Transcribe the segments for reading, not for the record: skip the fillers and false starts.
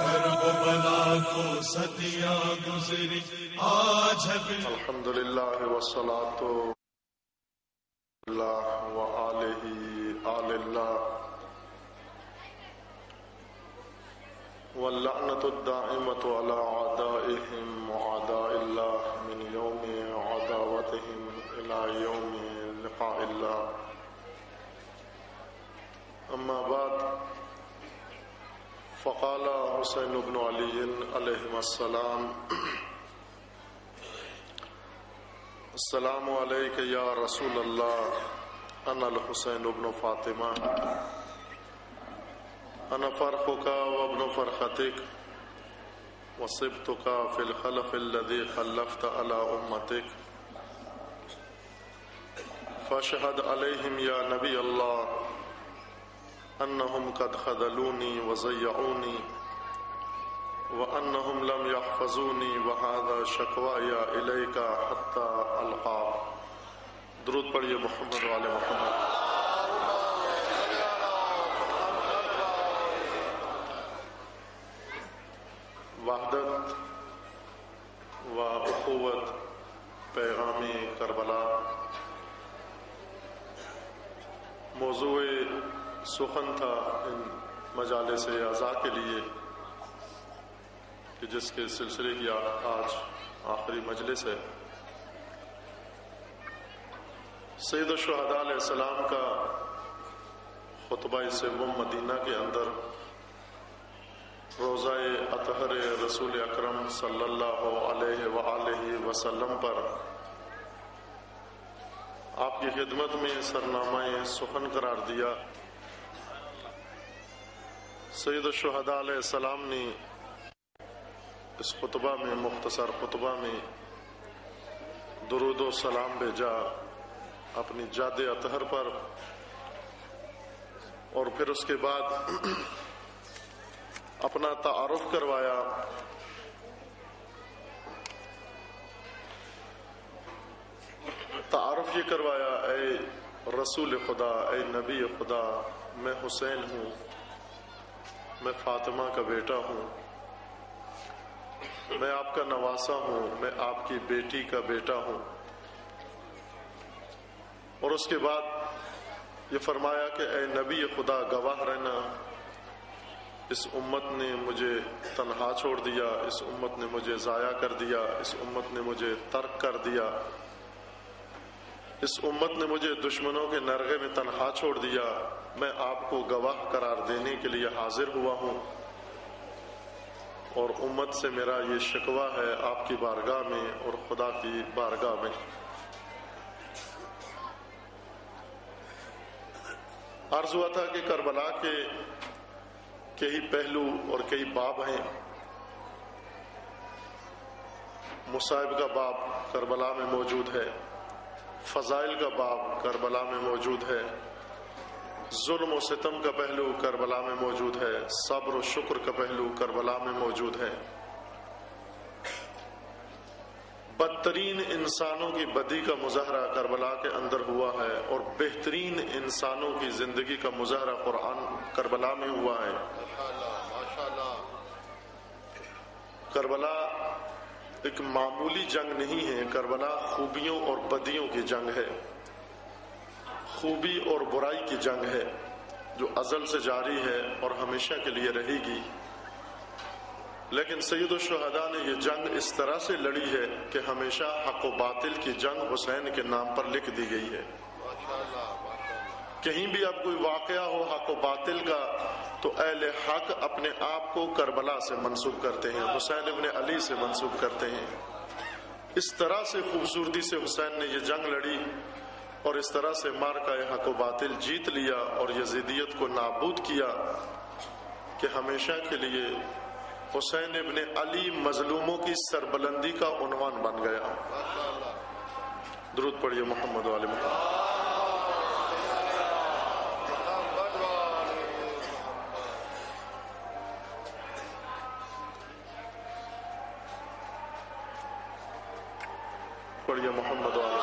کرب بلا کو صدیاں گزری آج ہے الحمدللہ والصلاۃ اللہ وآلہ آل اللہ واللعنۃ الدائمۃ علی اعدائہم وأعداء اللہ من یوم عداوتہم الی یوم لقاء اللہ. اما بعد فقال حسین بن علی علیہم السلام السلام علیک یا رسول اللہ انا الحسین بن فاطمہ انا فرخک وابن فرختک وصبتک فی الخلف الذی خلفت علی امتک فاشہد علیہم یا نبی اللہ انہم قد خذلونی وضیعونی وانہم لم یحفظونی وہذا شکوائی الیک حتی القاک. درود پڑھیے محمد وعلی محمد. وحدت و اخوت پیغام کربلا موضوع سخن تھا ان مجالس اعزاء کے لیے کہ جس کے سلسلے کی آج آخری مجلس ہے. سید الشہداء علیہ السلام کا خطبہ سوم مدینہ کے اندر روضہ اطہر رسول اکرم صلی اللہ علیہ وآلہ وسلم پر آپ کی خدمت میں سرنامہ سخن قرار دیا. سید الشہداء علیہ السلام نے اس خطبہ میں مختصر خطبہ میں درود و سلام بھیجا اپنی جاد اطہر پر، اور پھر اس کے بعد اپنا تعارف کروایا. تعارف یہ کروایا، اے رسول خدا، اے نبی خدا، میں حسین ہوں، میں فاطمہ کا بیٹا ہوں، میں آپ کا نواسا ہوں، میں آپ کی بیٹی کا بیٹا ہوں. اور اس کے بعد یہ فرمایا کہ اے نبی خدا گواہ رہنا، اس امت نے مجھے تنہا چھوڑ دیا، اس امت نے مجھے ضائع کر دیا، اس امت نے مجھے ترک کر دیا، اس امت نے مجھے دشمنوں کے نرغے میں تنہا چھوڑ دیا. میں آپ کو گواہ قرار دینے کے لیے حاضر ہوا ہوں، اور امت سے میرا یہ شکوہ ہے آپ کی بارگاہ میں اور خدا کی بارگاہ میں. عرض ہوا تھا کہ کربلا کے کئی پہلو اور کئی باب ہیں. مصائب کا باب کربلا میں موجود ہے، فضائل کا باب کربلا میں موجود ہے، ظلم و ستم کا پہلو کربلا میں موجود ہے، صبر و شکر کا پہلو کربلا میں موجود ہے. بدترین انسانوں کی بدی کا مظاہرہ کربلا کے اندر ہوا ہے، اور بہترین انسانوں کی زندگی کا مظاہرہ قرآن کربلا میں ہوا ہے. کربلا ایک معمولی جنگ نہیں ہے، کربلا خوبیوں اور بدیوں کی جنگ ہے، خوبی اور برائی کی جنگ ہے جو ازل سے جاری ہے اور ہمیشہ کے لیے رہے گی. لیکن سید الشہداء نے یہ جنگ اس طرح سے لڑی ہے کہ ہمیشہ حق و باطل کی جنگ حسین کے نام پر لکھ دی گئی ہے. کہیں بھی اب کوئی واقعہ ہو حق و باطل کا تو اہل حق اپنے آپ کو کربلا سے منسوب کرتے ہیں، حسین ابن علی سے منسوب کرتے ہیں. اس طرح سے خوبصورتی سے حسین نے یہ جنگ لڑی اور اس طرح سے مارکہ حق و باطل جیت لیا اور یزیدیت کو نابود کیا کہ ہمیشہ کے لیے حسین ابن علی مظلوموں کی سربلندی کا عنوان بن گیا. درود پڑھیے محمد وعلی محمد. پڑھیے محمد وعلی.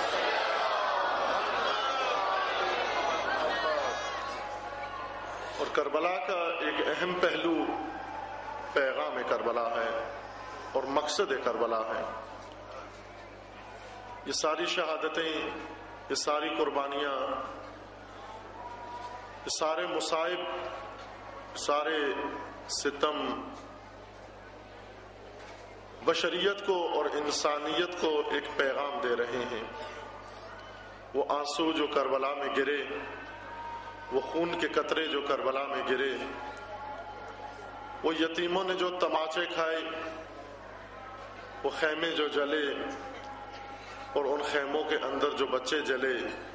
اور کربلا کا ایک اہم پہلو پیغام کربلا ہے اور مقصد کربلا ہے۔ یہ ساری شہادتیں، یہ ساری قربانیاں، یہ سارے مصائب، سارے ستم بشریت کو اور انسانیت کو ایک پیغام دے رہے ہیں۔ وہ آنسو جو کربلا میں گرے، وہ خون کے قطرے جو کربلا میں گرے، وہ یتیموں نے جو تماچے کھائے، وہ خیمے جو جلے اور ان خیموں کے اندر جو بچے جلے،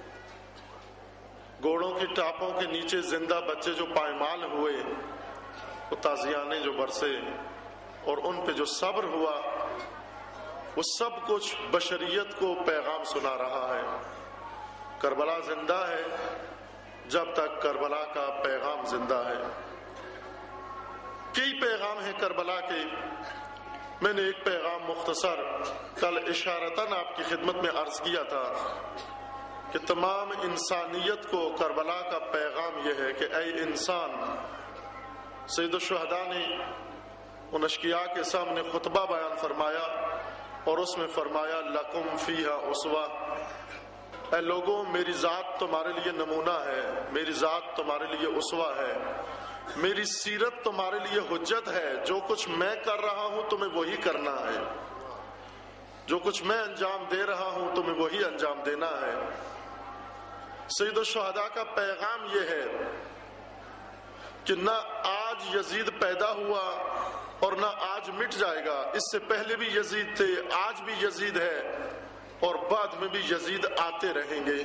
گھوڑوں کی ٹاپوں کے نیچے زندہ بچے جو پائمال ہوئے، وہ تازیانے جو برسے اور ان پہ جو صبر ہوا، وہ سب کچھ بشریت کو پیغام سنا رہا ہے۔ کربلا زندہ ہے جب تک کربلا کا پیغام زندہ ہے۔ کئی پیغام ہیں کربلا کے، میں نے ایک پیغام مختصر کل اشارتاً آپ کی خدمت میں عرض کیا تھا کہ تمام انسانیت کو کربلا کا پیغام یہ ہے کہ اے انسان، سید الشہداء نے ان اشقیاء کے سامنے خطبہ بیان فرمایا اور اس میں فرمایا لکم فیہا اسوہ، اے لوگوں میری ذات تمہارے لیے نمونہ ہے، میری ذات تمہارے لیے اسوہ ہے، میری سیرت تمہارے لیے حجت ہے۔ جو کچھ میں کر رہا ہوں تمہیں وہی کرنا ہے، جو کچھ میں انجام دے رہا ہوں تمہیں وہی انجام دینا ہے۔ سید الشہداء کا پیغام یہ ہے کہ نہ آج یزید پیدا ہوا اور نہ آج مٹ جائے گا، اس سے پہلے بھی یزید تھے، آج بھی یزید ہے اور بعد میں بھی یزید آتے رہیں گے۔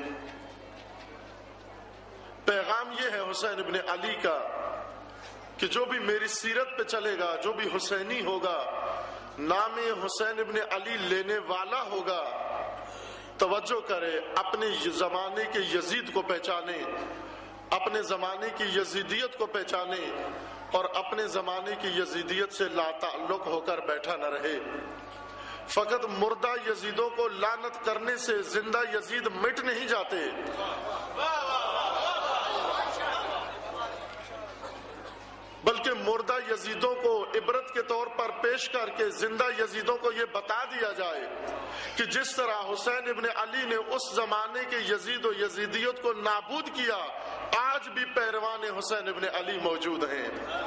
پیغام یہ ہے حسین ابن علی کا کہ جو بھی میری سیرت پہ چلے گا، جو بھی حسینی ہوگا، نام حسین ابن علی لینے والا ہوگا، توجہ کرے، اپنے زمانے کے یزید کو پہچانے، اپنے زمانے کی یزیدیت کو پہچانے اور اپنے زمانے کی یزیدیت سے لا تعلق ہو کر بیٹھا نہ رہے۔ فقط مردہ یزیدوں کو لعنت کرنے سے زندہ یزید مٹ نہیں جاتے، بلکہ مردہ یزیدوں کو عبرت کے طور پر پیش کر کے زندہ یزیدوں کو یہ بتا دیا جائے کہ جس طرح حسین ابن علی نے اس زمانے کے یزید و یزیدیت کو نابود کیا، آج بھی پیروان حسین ابن علی موجود ہیں،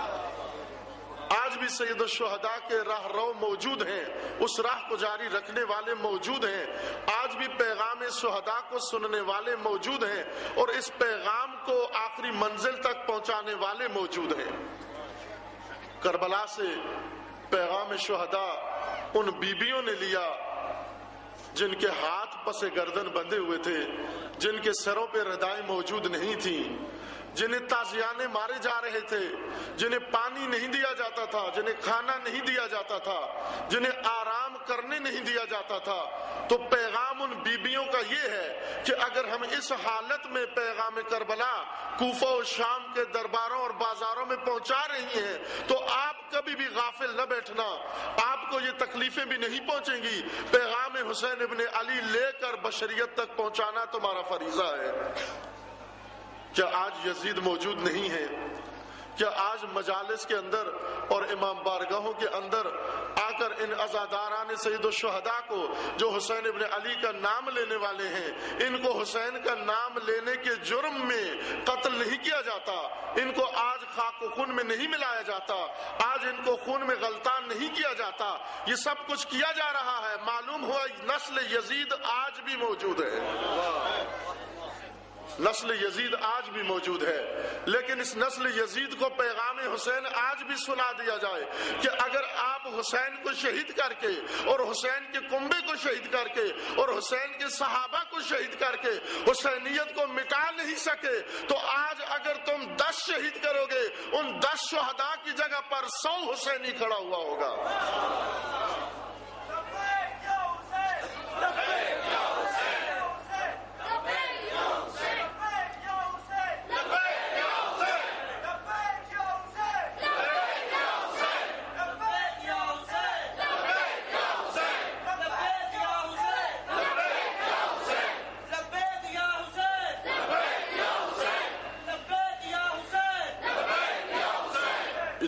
آج بھی سید الشہداء کے راہ رو موجود ہیں، اس راہ کو جاری رکھنے والے موجود ہیں، آج بھی پیغام شہداء کو سننے والے موجود ہیں اور اس پیغام کو آخری منزل تک پہنچانے والے موجود ہیں۔ کربلا سے پیغام شہداء ان بیبیوں نے لیا جن کے ہاتھ پس گردن بندھے ہوئے تھے، جن کے سروں پہ ردائیں موجود نہیں تھیں، جنہیں تازیانے مارے جا رہے تھے، جنہیں پانی نہیں دیا جاتا تھا، جنہیں کھانا نہیں دیا جاتا تھا، جنہیں آرام کرنے نہیں دیا جاتا تھا۔ تو پیغام ان بیبیوں کا یہ ہے کہ اگر ہم اس حالت میں پیغام کربلا کوفہ و شام کے درباروں اور بازاروں میں پہنچا رہی ہیں تو آپ کبھی بھی غافل نہ بیٹھنا، آپ کو یہ تکلیفیں بھی نہیں پہنچیں گی۔ پیغام حسین ابن علی لے کر بشریت تک پہنچانا تمہارا فریضہ ہے۔ کیا آج یزید موجود نہیں ہے؟ کیا آج مجالس کے اندر اور امام بارگاہوں کے اندر آ کر ان عزاداران سید الشہداء کو جو حسین ابن علی کا نام لینے والے ہیں، ان کو حسین کا نام لینے کے جرم میں قتل نہیں کیا جاتا، ان کو آج خاک و خون میں نہیں ملایا جاتا، آج ان کو خون میں غلطان نہیں کیا جاتا؟ یہ سب کچھ کیا جا رہا ہے۔ معلوم ہوا نسل یزید آج بھی موجود ہے، نسل یزید آج بھی موجود ہے، لیکن اس نسل یزید کو پیغام حسین آج بھی سنا دیا جائے کہ اگر آپ حسین کو شہید کر کے اور حسین کے کنبے کو شہید کر کے اور حسین کے صحابہ کو شہید کر کے حسینیت کو مٹا نہیں سکے تو آج اگر تم 10 شہید کرو گے، ان 10 شہداء کی جگہ پر 100 حسینی کھڑا ہوا ہوگا۔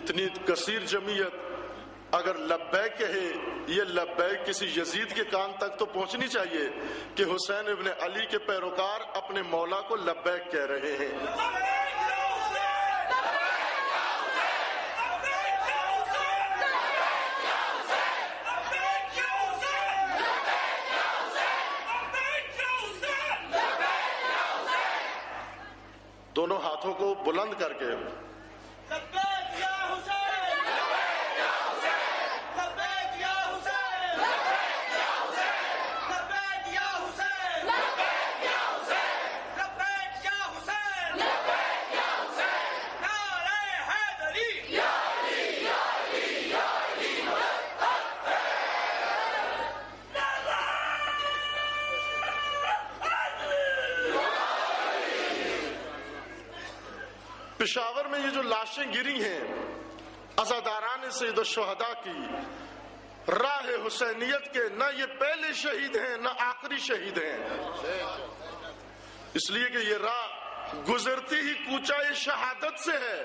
اتنی کثیر جمعیت اگر لبیک کہے، یہ لبیک کسی یزید کے کان تک تو پہنچنی چاہیے کہ حسین ابن علی کے پیروکار اپنے مولا کو لبیک کہہ رہے ہیں۔ دونوں ہاتھوں کو بلند کر کے پشاور میں یہ جو لاشیں گری ہیں عزاداران سید الشہداء کی، راہ حسینیت کے نہ یہ پہلے شہید ہیں نہ آخری شہید ہیں، اس لیے کہ یہ راہ گزرتی ہی کوچہ شہادت سے ہے۔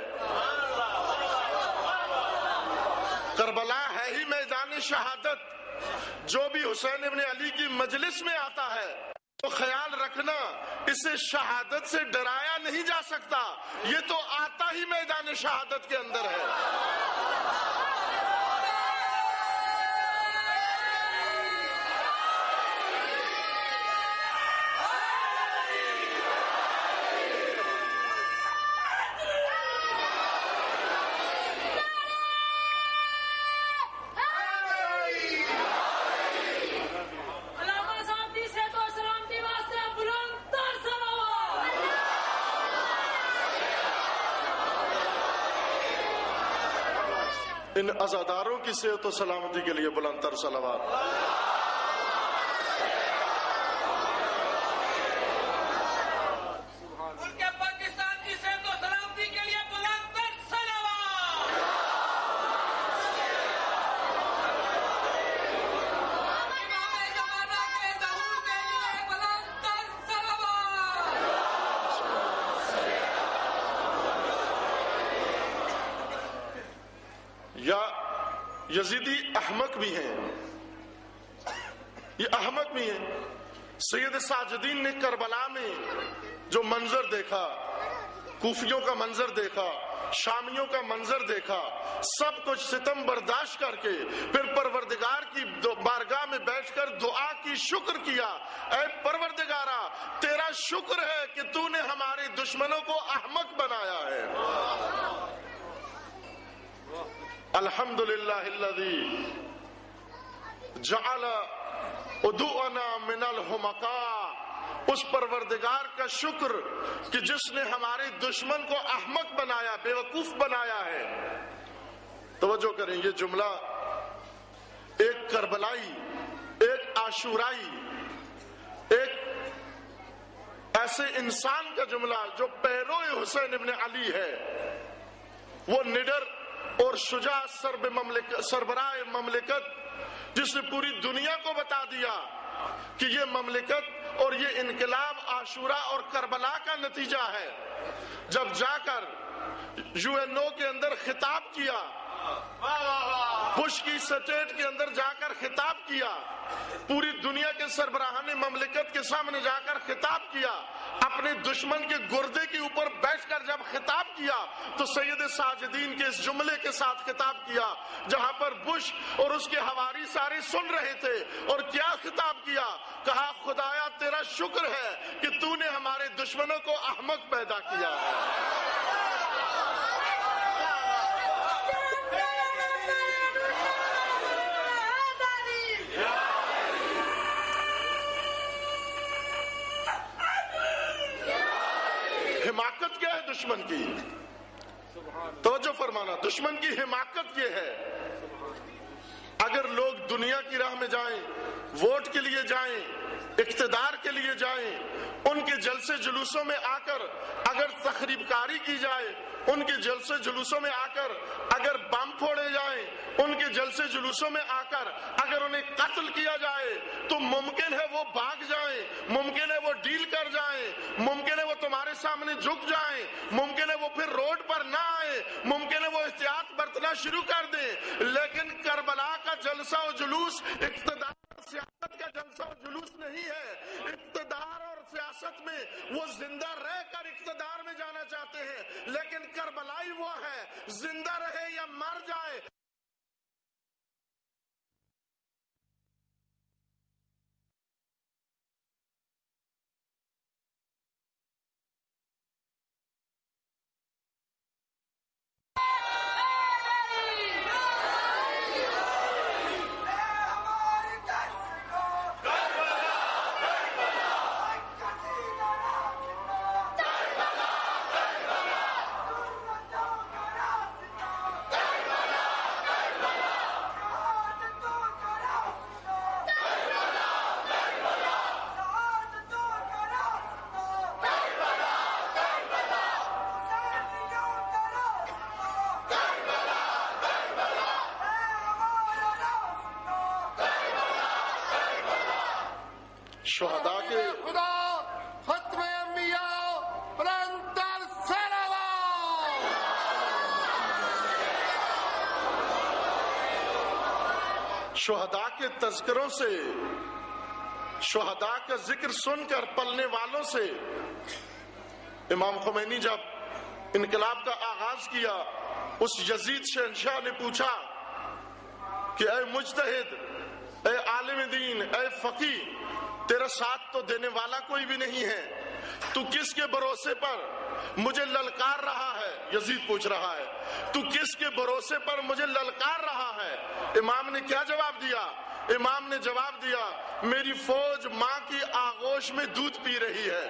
کربلا ہے ہی میدان شہادت۔ جو بھی حسین ابن علی کی مجلس میں آتا ہے تو خیال رکھنا اسے شہادت سے ڈرایا نہیں جا سکتا، یہ تو آتا ہی میدان شہادت کے اندر ہے۔ ان عزاداروں کی صحت و سلامتی کے لیے بلند تر صلوات۔ ملک پاکستان کی صحت و سلامتی کے لیے بلند تر صلوات۔ امام زمانہ کے ظہور کے لیے بلند تر صلوات۔ یا یزیدی احمق بھی ہیں، یہ احمق بھی ہیں۔ سید ساجدین نے کربلا میں جو منظر دیکھا، کوفیوں کا منظر دیکھا، شامیوں کا منظر دیکھا، سب کچھ ستم برداشت کر کے پھر پروردگار کی بارگاہ میں بیٹھ کر دعا کی، شکر کیا، اے پروردگارا تیرا شکر ہے کہ تو نے ہمارے دشمنوں کو احمق بنایا ہے۔ الحمدللہ الذی جعل عدوءنا من الحمقاء، اس پروردگار کا شکر کہ جس نے ہمارے دشمن کو احمق بنایا، بے وقوف بنایا ہے۔ توجہ کریں، یہ جملہ ایک کربلائی، ایک عاشورائی، ایک ایسے انسان کا جملہ جو پیرو حسین ابن علی ہے، وہ نڈر اور شجاع سربراہ مملکت جس نے پوری دنیا کو بتا دیا کہ یہ مملکت اور یہ انقلاب عاشورہ اور کربلا کا نتیجہ ہے، جب جا کر UN کے اندر خطاب کیا، بش کی سٹیٹ کے اندر جا کر خطاب کیا، پوری دنیا کے سربراہان مملکت کے سامنے جا کر خطاب کیا، اپنے دشمن کے گردے کے اوپر بیٹھ کر جب خطاب کیا تو سید ساجدین کے اس جملے کے ساتھ خطاب کیا، جہاں پر بش اور اس کے حواری سارے سن رہے تھے، اور کیا خطاب کیا؟ کہا خدایا تیرا شکر ہے کہ تو نے ہمارے دشمنوں کو احمق پیدا کیا ہے۔ حماقت کیا ہے دشمن کی؟ توجہ فرمانا، دشمن کی حماقت یہ ہے، اگر لوگ دنیا کی راہ میں جائیں، ووٹ کے لیے جائیں، اقتدار کے لیے جائیں، ان کے جلسے جلوسوں میں آ کر اگر تخریب کاری کی جائے، ان کے جلسے جلوسوں میں آ کر اگر بم پھوڑے جائیں، ان کے جلسے جلوسوں میں آ کر اگر انہیں قتل کیا جائے تو ممکن ہے وہ بھاگ جائیں، ممکن ہے وہ ڈیل کر جائیں، ممکن ہے وہ تمہارے سامنے جھک جائیں، ممکن ہے وہ پھر روڈ پر نہ آئے، ممکن ہے وہ احتیاط برتنا شروع کر دیں، لیکن کربلا کا جلسہ و جلوس اقتدار اور سیاست کا جلسہ و جلوس نہیں ہے۔ اقتدار اور سیاست میں وہ زندہ رہ کر اقتدار میں جانا چاہتے ہیں، لیکن کربلائی وہ ہے زندہ رہے یا مر جائے۔ شہداء کے خدا ختم انبیاء بلندتر صلوات۔ شہداء کے تذکروں سے، شہداء کا ذکر سن کر پلنے والوں سے امام خمینی جب انقلاب کا آغاز کیا، اس یزید شہنشاہ نے پوچھا کہ اے مجتہد، اے عالم دین، اے فقیہ، تیرا ساتھ تو دینے والا کوئی بھی نہیں ہے، تو کس کے بھروسے پر مجھے للکار رہا ہے؟ یزید پوچھ رہا ہے، تو کس کے بھروسے پر مجھے للکار رہا ہے؟ امام نے کیا جواب دیا؟ امام نے جواب دیا، میری فوج ماں کی آغوش میں دودھ پی رہی ہے،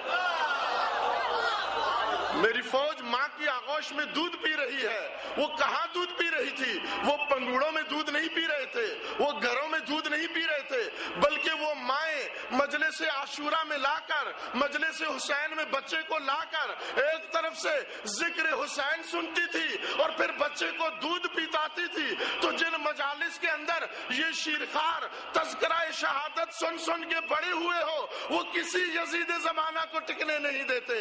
میری فوج ماں کی آغوش میں دودھ پی رہی ہے۔ وہ کہاں دودھ پی رہی تھی؟ وہ پنگوڑوں میں دودھ نہیں پی رہے تھے، وہ گھروں میں دودھ نہیں پی رہے تھے، بلکہ وہ مائیں مجلس عاشورہ میں لا کر، مجلس حسین میں بچے کو لا کر ایک طرف سے ذکر حسین سنتی تھی اور پھر بچے کو دودھ پیتاتی تھی۔ تو جن مجالس کے اندر یہ شیرخوار تذکرہ شہادت سن سن کے بڑے ہوئے ہو، وہ کسی یزید زمانہ کو ٹکنے نہیں دیتے۔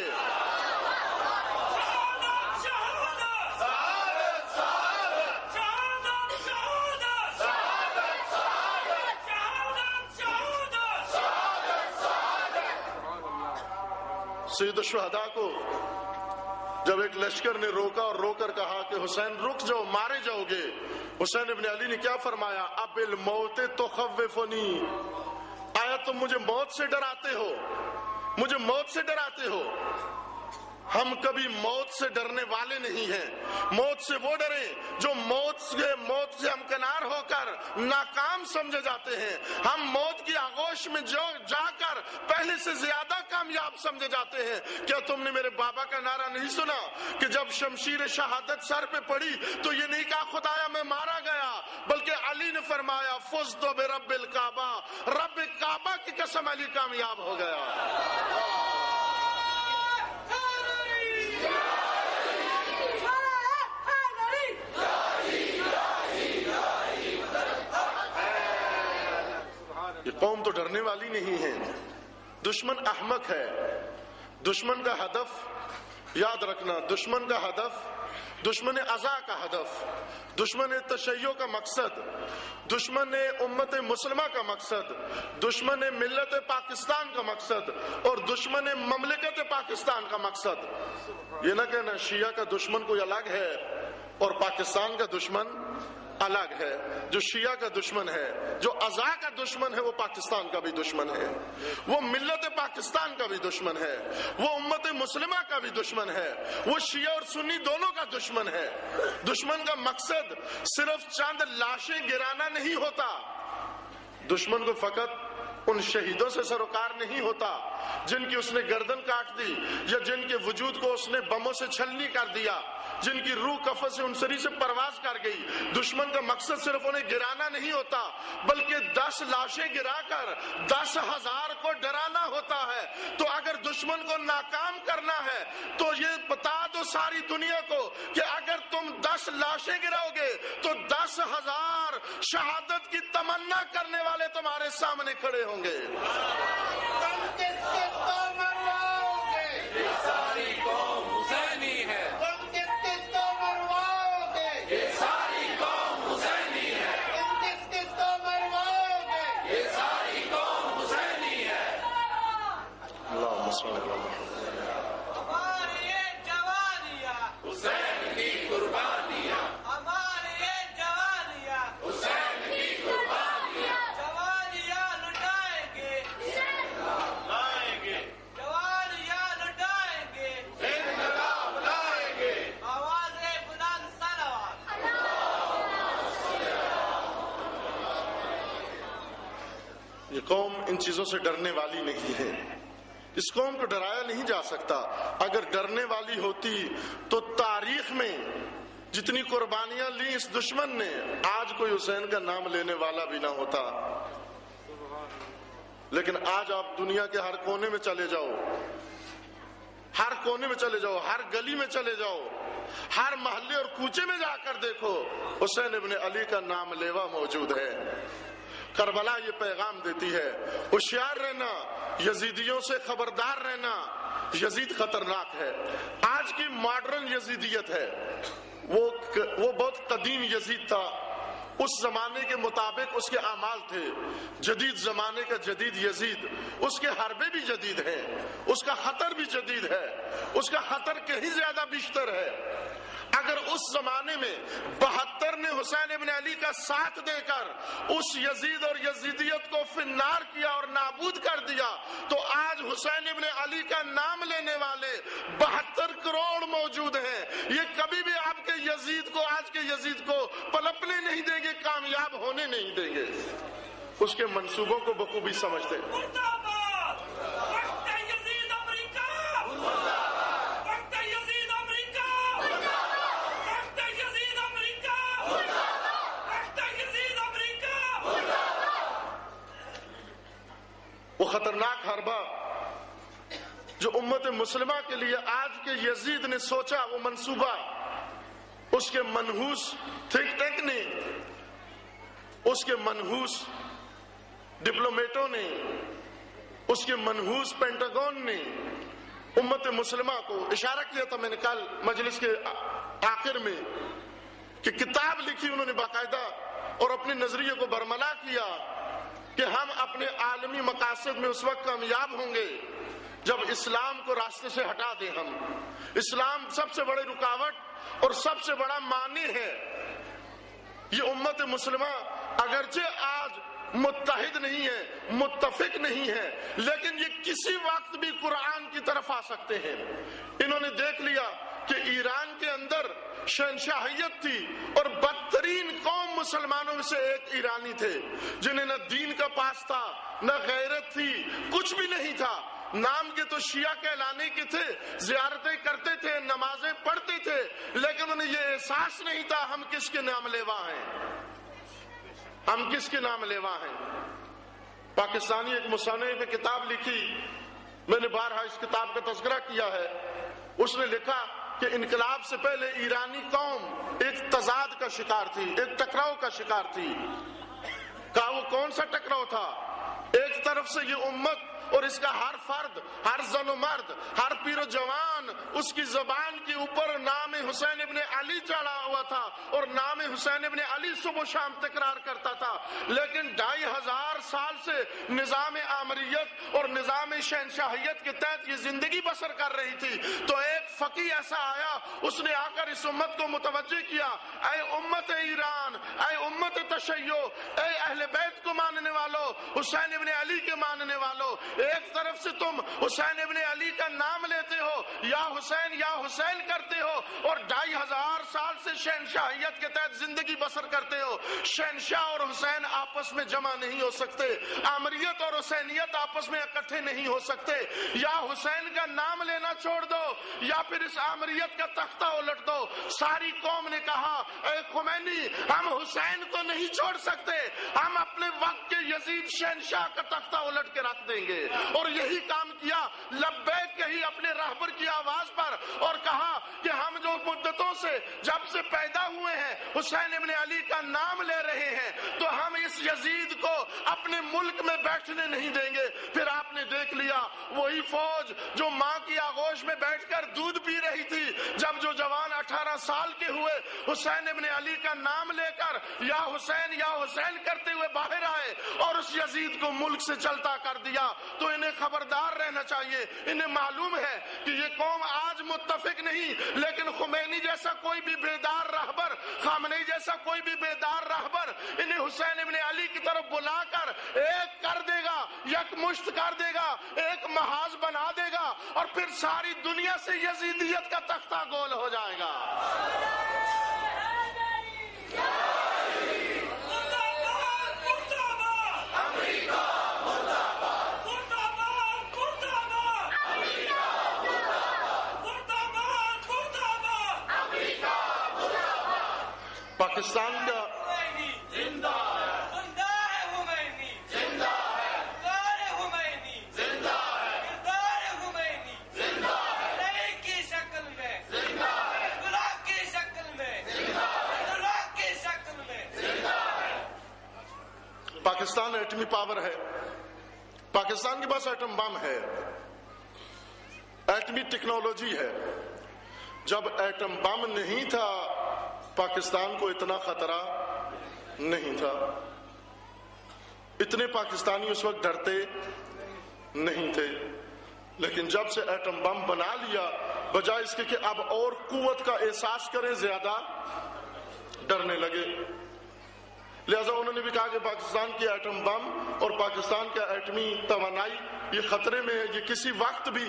سید الشہداء کو جب ایک لشکر نے روکا اور رو کر کہا کہ حسین رک جاؤ، مارے جاؤ گے، حسین ابن علی نے کیا فرمایا؟ اب الموت تخوفنی، آیا تم مجھے موت سے ڈراتے ہو، مجھے موت سے ڈراتے ہو؟ ہم کبھی موت سے ڈرنے والے نہیں ہیں۔ موت سے وہ ڈریں جو موت سے ہمکنار ہو کر ناکام سمجھے جاتے ہیں۔ ہم موت کی آغوش میں جا کر پہلے سے زیادہ کامیاب سمجھے جاتے ہیں۔ کیا تم نے میرے بابا کا نعرہ نہیں سنا کہ جب شمشیر شہادت سر پہ پڑی تو یہ نہیں کہا خدایا میں مارا گیا، بلکہ علی نے فرمایا فزت برب الکعبہ، رب کعبہ کی قسم علی کامیاب ہو گیا۔ یہ قوم تو ڈرنے والی نہیں ہے، دشمن احمق ہے۔ دشمن کا ہدف یاد رکھنا، دشمن کا ہدف، دشمن ازا کا ہدف، دشمن تشیع کا مقصد، دشمن امت مسلمہ کا مقصد، دشمن ملت پاکستان کا مقصد اور دشمن مملکت پاکستان کا مقصد۔ یہ نہ کہنا شیعہ کا دشمن کوئی الگ ہے اور پاکستان کا دشمن الگ ہے۔ جو شیعہ کا دشمن ہے، جو ازا کا دشمن ہے، وہ پاکستان کا بھی دشمن ہے، وہ ملت پاکستان کا بھی دشمن ہے، وہ امت مسلمہ کا بھی دشمن ہے، وہ شیعہ اور سنی دونوں کا دشمن ہے۔ دشمن کا مقصد صرف چند لاشیں گرانا نہیں ہوتا، دشمن کو فقط ان شہیدوں سے سروکار نہیں ہوتا جن کی اس نے گردن کاٹ دی یا جن کے وجود کو اس نے بموں سے چھلنی کر دیا، جن کی روح کفن سے انصری سے پرواز کر گئی۔ دشمن کا مقصد صرف انہیں گرانا نہیں ہوتا، بلکہ 10 لاشیں گرا کر 10,000 کو ڈرانا ہوتا ہے۔ تو اگر دشمن کو ناکام کرنا ہے تو یہ بتا دو ساری دنیا کو کہ اگر تم 10 لاشیں گراؤ گے تو 10,000 شہادت کی تمنا کرنے والے تمہارے سامنے کھڑے ہوں گے۔ ہماری یہ جوانیاں حسین کی قربانیاں، ہماری یہ جوانیاں حسین کی قربانیاں، جوانیاں لٹائیں گے لائیں گے، جوانیاں لٹائیں گے انقلاب لائیں گے، آواز بلند صلوات۔ یہ قوم ان چیزوں سے ڈرنے والی نہیں ہے، اس قوم کو ڈرایا نہیں جا سکتا۔ اگر ڈرنے والی ہوتی تو تاریخ میں جتنی قربانیاں لی اس دشمن نے، آج کوئی حسین کا نام لینے والا بھی نہ ہوتا۔ لیکن آج آپ دنیا کے ہر کونے میں چلے جاؤ، ہر کونے میں چلے جاؤ، ہر گلی میں چلے جاؤ، ہر محلے اور کوچے میں جا کر دیکھو، حسین ابن علی کا نام لیوا موجود ہے۔ کربلا یہ پیغام دیتی ہے، ہوشیار رہنا، یزیدیوں سے خبردار رہنا، یزید خطرناک ہے۔ آج کی ماڈرن یزیدیت ہے، وہ بہت قدیم یزید تھا، اس زمانے کے مطابق اس کے اعمال تھے۔ جدید زمانے کا جدید یزید، اس کے حربے بھی جدید ہیں، اس کا خطر بھی جدید ہے، اس کا خطر کہیں زیادہ بیشتر ہے۔ اگر اس زمانے میں 72 نے حسین ابن علی کا ساتھ دے کر اس یزید اور یزیدیت کو فنار کیا اور نابود کر دیا، تو آج حسین ابن علی کا نام لینے والے 72 کروڑ موجود ہیں۔ یہ کبھی بھی آپ کے یزید کو، آج کے یزید کو پلپنے نہیں دیں گے، کامیاب ہونے نہیں دیں گے۔ اس کے منصوبوں کو بخوبی سمجھتے ہیں۔ وہ خطرناک حربہ جو امت مسلمہ کے لیے آج کے یزید نے سوچا، وہ منصوبہ اس کے منحوس تھنک ٹینک نے، اس کے منحوس ڈپلومیٹوں نے، اس کے منحوس پینٹاگون نے امت مسلمہ کو اشارہ کیا تھا میں نے کل مجلس کے آخر میں، کہ کتاب لکھی انہوں نے باقاعدہ اور اپنے نظریے کو برملا کیا کہ ہم اپنے عالمی مقاصد میں اس وقت کامیاب ہوں گے جب اسلام کو راستے سے ہٹا دیں ہم۔ اسلام سب سے بڑی رکاوٹ اور سب سے بڑا مانع ہے۔ یہ امت مسلمہ اگرچہ آج متحد نہیں ہے، متفق نہیں ہے، لیکن یہ کسی وقت بھی قرآن کی طرف آ سکتے ہیں۔ انہوں نے دیکھ لیا کہ ایران کے اندر شہنشاہیت تھی اور بدترین قوم مسلمانوں میں سے ایک ایرانی تھے، جنہیں نہ دین کا پاس تھا، نہ غیرت تھی، کچھ بھی نہیں تھا۔ نام کے تو شیعہ کہلانے کے تھے، زیارتیں کرتے تھے، نمازیں پڑھتے تھے، لیکن انہیں یہ احساس نہیں تھا ہم کس کے نام لیوا ہیں، ہم کس کے نام لیوا ہیں۔ پاکستانی ایک مصنف نے کتاب لکھی، میں نے بارہا اس کتاب کا تذکرہ کیا ہے۔ اس نے لکھا کہ انقلاب سے پہلے ایرانی قوم ایک تضاد کا شکار تھی، ایک ٹکراؤ کا شکار تھی۔ کہا وہ کون سا ٹکراؤ تھا؟ ایک طرف سے یہ امت اور اس کا ہر فرد، ہر زن و مرد، ہر پیر و جوان، اس کی زبان کے اوپر نام حسین ابن علی چڑھا ہوا تھا اور نام حسین ابن علی صبح و شام تکرار کرتا تھا۔ لیکن 2500 سال سے نظام آمریت اور نظام شہنشاہیت کے تحت یہ زندگی بسر کر رہی تھی، تو ایک فقیہ ایسا آیا، اس نے آ کر اس امت کو متوجہ کیا، اے امت ایران، اے امت تشیع، اے اہل بیت کو ماننے والو، حسین ابن علی کے ماننے والو، ایک طرف سے تم حسین ابن علی کا نام لیتے ہو، یا حسین کرتے ہو، اور 2500 سال سے شہنشاہیت کے تحت زندگی بسر کرتے ہو۔ شہنشاہ اور حسین آپس میں جمع نہیں ہو سکتے، آمریت اور حسینیت آپس میں اکٹھے نہیں ہو سکتے۔ یا حسین کا نام لینا چھوڑ دو یا پھر اس آمریت کا تختہ الٹ دو۔ ساری قوم نے کہا، اے خمینی، ہم حسین کو نہیں چھوڑ سکتے، ہم اپنے وقت کے یزید شہنشاہ کا تختہ الٹ کے رکھ دیں گے۔ اور یہی کام کیا، لبیک کہی اپنے رہبر کی آواز پر اور کہا کہ ہم جو مدتوں سے جب سے پیدا ہوئے ہیں حسین ابن علی کا نام لے رہے ہیں تو ہم اس یزید کو اپنے ملک میں بیٹھنے نہیں دیں گے۔ پھر آپ نے دیکھ لیا وہی فوج جو ماں کی آغوش میں بیٹھ کر دودھ پی رہی تھی، جب جو جوان 18 سال کے ہوئے حسین ابن علی کا نام لے کر یا حسین کرتے ہوئے باہر آئے اور اس یزید کو ملک سے چلتا کر دیا، تو انہیں خبردار رہنا چاہیے۔ انہیں معلوم ہے کہ یہ قوم آج متفق نہیں، لیکن خمینی جیسا کوئی بھی بیدار رہبر، خامنئی جیسا کوئی بھی بیدار رہبر انہیں حسین ابن علی کی طرف بلا کر ایک کر دے گا، یک مشت کر دے گا، ایک محاذ بنا دے گا، اور پھر ساری دنیا سے یزیدیت کا تختہ گول ہو جائے گا۔ پاکستان کا زندہ ہے خمینی، زندہ ہے خمینی، زندہ ہے خمینی، زندہ ہے نئی کی شکل میں، زندہ ہے خدا کی شکل میں، زندہ ہے خدا کی شکل میں، زندہ ہے۔ پاکستان ایٹمی پاور ہے، پاکستان کے پاس ایٹم بم ہے، ایٹمی ٹیکنالوجی ہے۔ جب ایٹم بم نہیں تھا پاکستان کو اتنا خطرہ نہیں تھا، اتنے پاکستانی اس وقت ڈرتے نہیں تھے، لیکن جب سے ایٹم بم بنا لیا بجائے اس کے کہ اب اور قوت کا احساس کریں زیادہ ڈرنے لگے۔ لہذا انہوں نے بھی کہا کہ پاکستان کی ایٹم بم اور پاکستان کا ایٹمی توانائی یہ خطرے میں ہے، یہ کسی وقت بھی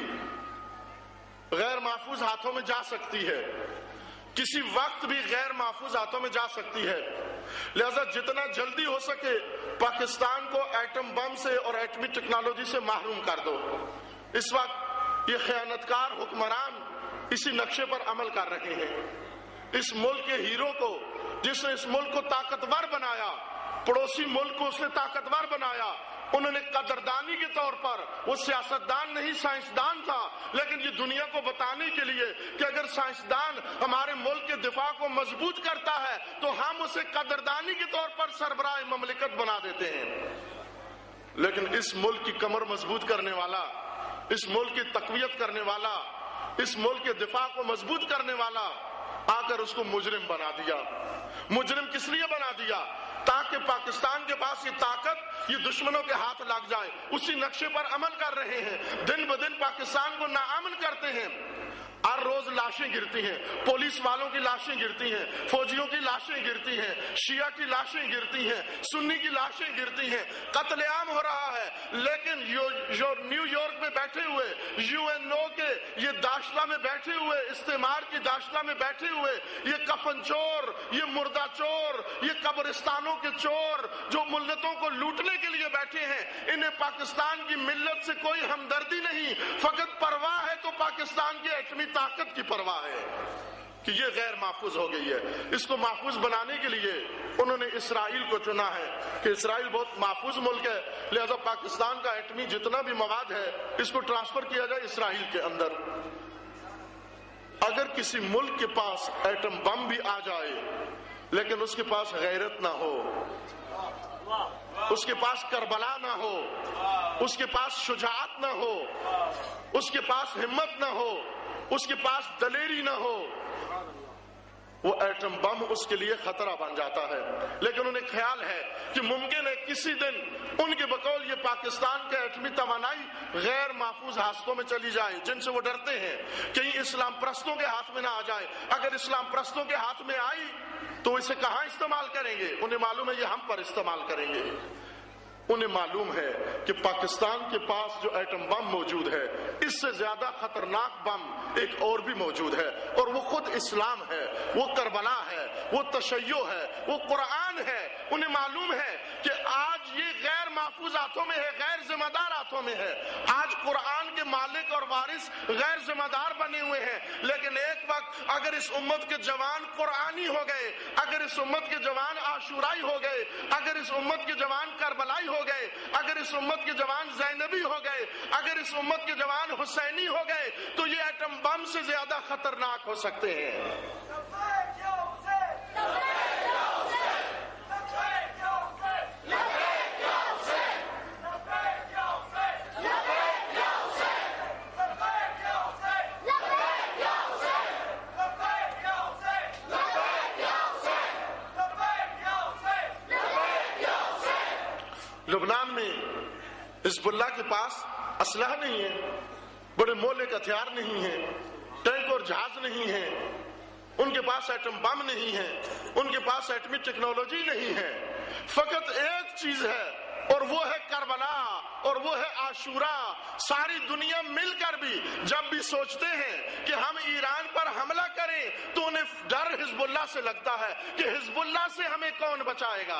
غیر محفوظ ہاتھوں میں جا سکتی ہے، کسی وقت بھی غیر محفوظ ہاتھوں میں جا سکتی ہے۔ لہذا جتنا جلدی ہو سکے پاکستان کو ایٹم بم سے اور ایٹمی ٹیکنالوجی سے محروم کر دو۔ اس وقت یہ خیانتکار حکمران اسی نقشے پر عمل کر رہے ہیں۔ اس ملک کے ہیرو کو، جس نے اس ملک کو طاقتور بنایا، پڑوسی ملک کو اس نے طاقتور بنایا، انہوں نے قدردانی کے طور پر، وہ سیاستدان نہیں سائنسدان تھا، لیکن یہ دنیا کو بتانے کے لیے کہ اگر سائنسدان ہمارے ملک کے دفاع کو مضبوط کرتا ہے تو ہم اسے قدردانی کے طور پر سربراہ مملکت بنا دیتے ہیں۔ لیکن اس ملک کی کمر مضبوط کرنے والا، اس ملک کی تقویت کرنے والا، اس ملک کے دفاع کو مضبوط کرنے والا آ کر اس کو مجرم بنا دیا۔ مجرم کس لیے بنا دیا؟ تاکہ پاکستان کے پاس یہ طاقت یہ دشمنوں کے ہاتھ لگ جائے۔ اسی نقشے پر عمل کر رہے ہیں، دن بدن پاکستان کو ناامن کرتے ہیں۔ ہر روز لاشیں گرتی ہیں، پولیس والوں کی لاشیں گرتی ہیں، فوجیوں کی لاشیں گرتی ہیں، شیعہ کی لاشیں گرتی ہیں، سنی کی لاشیں گرتی ہیں، قتل عام ہو رہا ہے۔ لیکن نیو یارک میں بیٹھے ہوئے، UN کے یہ داشتہ میں بیٹھے ہوئے، استعمار کی داشتہ میں بیٹھے ہوئے یہ کفن چور، یہ مردہ چور، یہ قبرستانوں کے چور جو ملتوں کو لوٹنے کے لیے بیٹھے ہیں، انہیں پاکستان کی ملت سے کوئی ہمدردی نہیں، فقط پرواہ ہے تو پاکستان کی ایٹمی طاقت کی پرواہ ہے کہ یہ غیر محفوظ ہو گئی ہے۔ اس کو محفوظ بنانے کے لیے انہوں نے اسرائیل کو چنا ہے کہ اسرائیل بہت محفوظ ملک ہے، لہذا پاکستان کا ایٹمی جتنا بھی مواد ہے اس کو ٹرانسفر کیا جائے اسرائیل کے اندر۔ اگر کسی ملک کے پاس ایٹم بم بھی آ جائے لیکن اس کے پاس غیرت نہ ہو، اس کے پاس کربلا نہ ہو، اس کے پاس شجاعت نہ ہو، اس کے پاس ہمت نہ ہو، اس کے پاس دلیری نہ ہو، وہ ایٹم بم اس کے لیے خطرہ بن جاتا ہے۔ لیکن انہیں خیال ہے کہ ممکن ہے کسی دن ان کے بقول یہ پاکستان کا ایٹمی توانائی غیر محفوظ ہاتھوں میں چلی جائے، جن سے وہ ڈرتے ہیں کہیں اسلام پرستوں کے ہاتھ میں نہ آ جائے۔ اگر اسلام پرستوں کے ہاتھ میں آئی تو اسے کہاں استعمال کریں گے؟ انہیں معلوم ہے یہ ہم پر استعمال کریں گے۔ انہیں معلوم ہے کہ پاکستان کے پاس جو ایٹم بم موجود ہے اس سے زیادہ خطرناک بم ایک اور بھی موجود ہے، اور وہ خود اسلام ہے، وہ کربلا ہے، وہ تشیع ہے، وہ قرآن ہے۔ انہیں معلوم ہے کہ آج یہ غیر محفوظ ہاتھوں میں ہے، غیر ذمہ دار ہاتھوں میں ہے۔ آج قرآن کے مالک اور وارث غیر ذمہ دار بنے ہوئے ہیں، لیکن ایک وقت اگر اس امت کے جوان قرآنی ہو گئے، اگر اس امت کے جوان عاشورائی ہو گئے، اگر اس امت کے جوان کربلائی ہو گئے، اگر اس امت کے جوان زینبی ہو گئے، اگر اس امت کے جوان حسینی ہو گئے، تو یہ ایٹم बम से ज्यादा खतरनाक हो सकते हैं। लुबनान में हिजबुल्लाह के पास असलहा नहीं है, बड़े मौलिक हथियार नहीं है, टैंक और जहाज नहीं है, उनके पास एटम बम नहीं है, उनके पास एटमी टेक्नोलॉजी नहीं है। फकत एक चीज है और वो है करबला और वो है आशूरा। सारी दुनिया मिलकर भी जब भी सोचते हैं कि हम ईरान पर हमला करें तो उन्हें डर हिजबुल्लाह से लगता है कि हिजबुल्लाह से हमें कौन बचाएगा,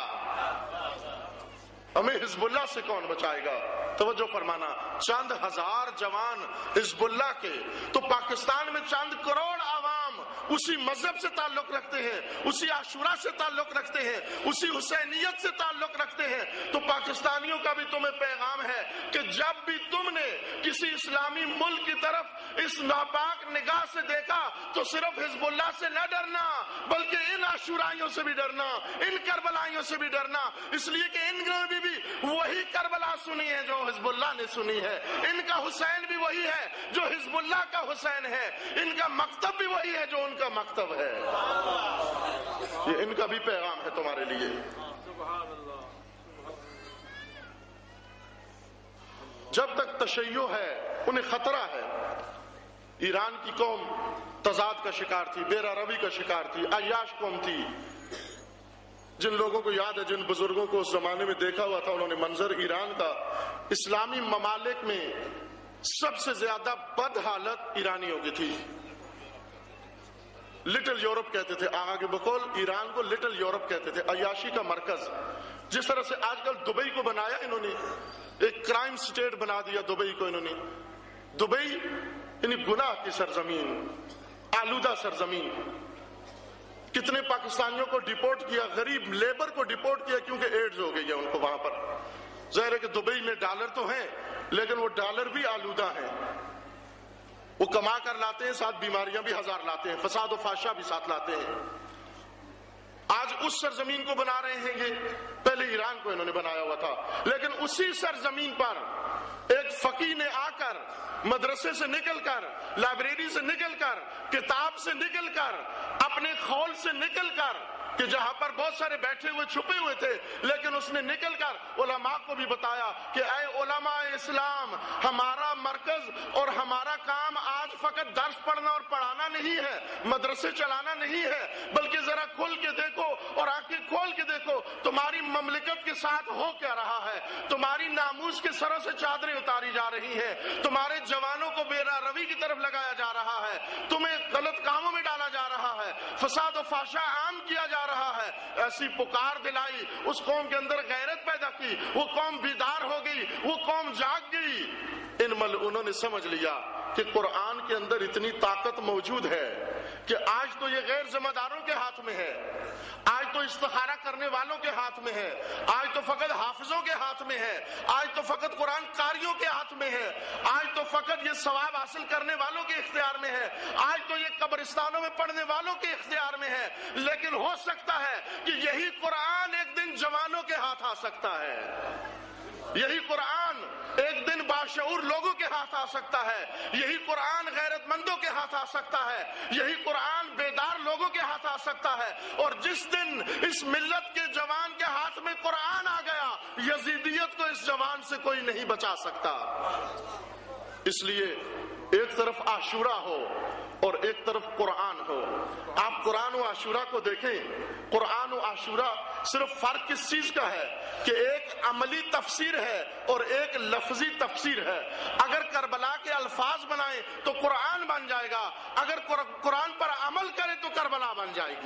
हमें हिजबुल्लाह से कौन बचाएगा। तवज्जो फरमाना, चंद हजार जवान हिजबुल्लाह के, तो पाकिस्तान में चंद करोड़ आवाम उसी मजहब से ताल्लुक रखते हैं, उसी आशूरा से ताल्लुक रखते हैं, उसी हुसैनियत से ताल्लुक रखते हैं। तो पाकिस्तानियों का भी तुम्हें पैगाम है कि जब भी तुमने किसी इस्लामी मुल्क की तरफ इस नापाक निगाह से देखा तो सिर्फ हिजबुल्लाह से न डरना, बल्कि इन आशूराइयों से भी डरना, इन करबलाइयों से भी डरना। इसलिए कि इनने भी वही करबला सुनी है जो हिजबुल्लाह ने सुनी है, इनका हुसैन भी वही है जो हिजबुल्लाह का हुसैन है, इनका मकतब भी वही है जो उनका मकतब है। ये इनका भी पैगाम है तुम्हारे लिए। जब तक तशय्यो है उन्हें खतरा है। ईरान की कौम तजाद का शिकार थी, बेरारवी का शिकार थी, अय्याश कौम थी। जिन लोगों को याद है, जिन बुजुर्गों को उस जमाने में देखा हुआ था, उन्होंने मंजर ईरान का, इस्लामी ममालिक में सबसे ज्यादा बद हालत ईरानियों की थी। लिटिल यूरोप कहते थे, आगा के बकौल ईरान को लिटिल यूरोप कहते थे, अय्याशी का मरकज। जिस तरह से आजकल दुबई को बनाया इन्होंने, एक क्राइम स्टेट बना दिया दुबई को इन्होंने। दुबई यानी गुनाह की सरजमीन, आलूदा सरजमीन। कितने पाकिस्तानियों को डिपोर्ट किया, गरीब लेबर को डिपोर्ट किया क्योंकि एड्स हो गई है उनको वहां पर। जाहिर है कि दुबई में डॉलर तो है लेकिन वो डॉलर भी आलूदा है, वो कमा कर लाते हैं, साथ बीमारियां भी हजार लाते हैं, फसाद और फाशा भी साथ लाते हैं। आज उस सरजमीन को बना रहे हैं ये, पहले ईरान को इन्होंने बनाया हुआ था। लेकिन उसी सरजमीन पर एक फकीह ने आकर मदरसे से निकलकर, लाइब्रेरी से निकलकर, किताब से निकलकर, अपने खौल से निकलकर, कि जहां पर बहुत सारे बैठे हुए छुपे हुए थे, लेकिन उसने निकलकर उलमा को भी बताया कि ऐ उलमा इस्लाम, हमारा मरकज और हमारा काम आज फकत दर्स पढ़ना और पढ़ाना नहीं है, मदरसे चलाना नहीं है, बल्कि जरा खुल के देखो और आंखें खोल के देखो तुम्हारी ममलिकत के साथ हो क्या रहा है। तुम्हारी नामूस के सरों से चादरें उतारी जा रही हैं, तुम्हारे जवानों को बेरारवी की तरफ लगाया जा रहा है, तुम्हें गलत कामों में डाला जा रहा है, फसाद और फाशा आम किया जा रहा है। ऐसी पुकार दिलाई, उस कौम के अंदर गैरत पैदा की, वो कौम बीदार हो गई, वो कौम जाग गई। उन्होंने समझ लिया कि कुरान के अंदर इतनी ताकत मौजूद है कि आज तो ये गैर जिम्मेदारों के हाथ में है, आज तो इस्तिखारा करने वालों के हाथ में है, आज तो फकत हाफिजों के हाथ में है, आज तो फकत कुरान कारियों के हाथ में है, आज तो फकत ये सवाब हासिल करने वालों के इख्तियार में है, आज तो ये कब्रिस्तानों में पढ़ने वालों के इख्तियार में है। लेकिन हो सकता है कि यही कुरान एक दिन जवानों के हाथ आ सकता है, यही कुरान एक दिन बाशऊर लोगों के हाथ आ सकता है, यही कुरान गैरतमंदों के हाथ आ सकता है, यही कुरान बेदार लोगों के हाथ आ सकता है। और जिस दिन इस मिल्लत के जवान के हाथ में कुरान आ गया, यजीदियत को इस जवान से कोई नहीं बचा सकता। इसलिए एक तरफ आशूरा हो और एक तरफ कुरान हो। आप कुरान और आशूरा को देखें, कुरान और आशूरा सिर्फ फर्क किस चीज का है कि एक अमली तफसीर है और एक लफ्जी तफसीर है। अगर करबला के अल्फाज बनाए तो कुरान बन जाएगा, अगर कुरान पर अमल करें तो करबला बन जाएगी।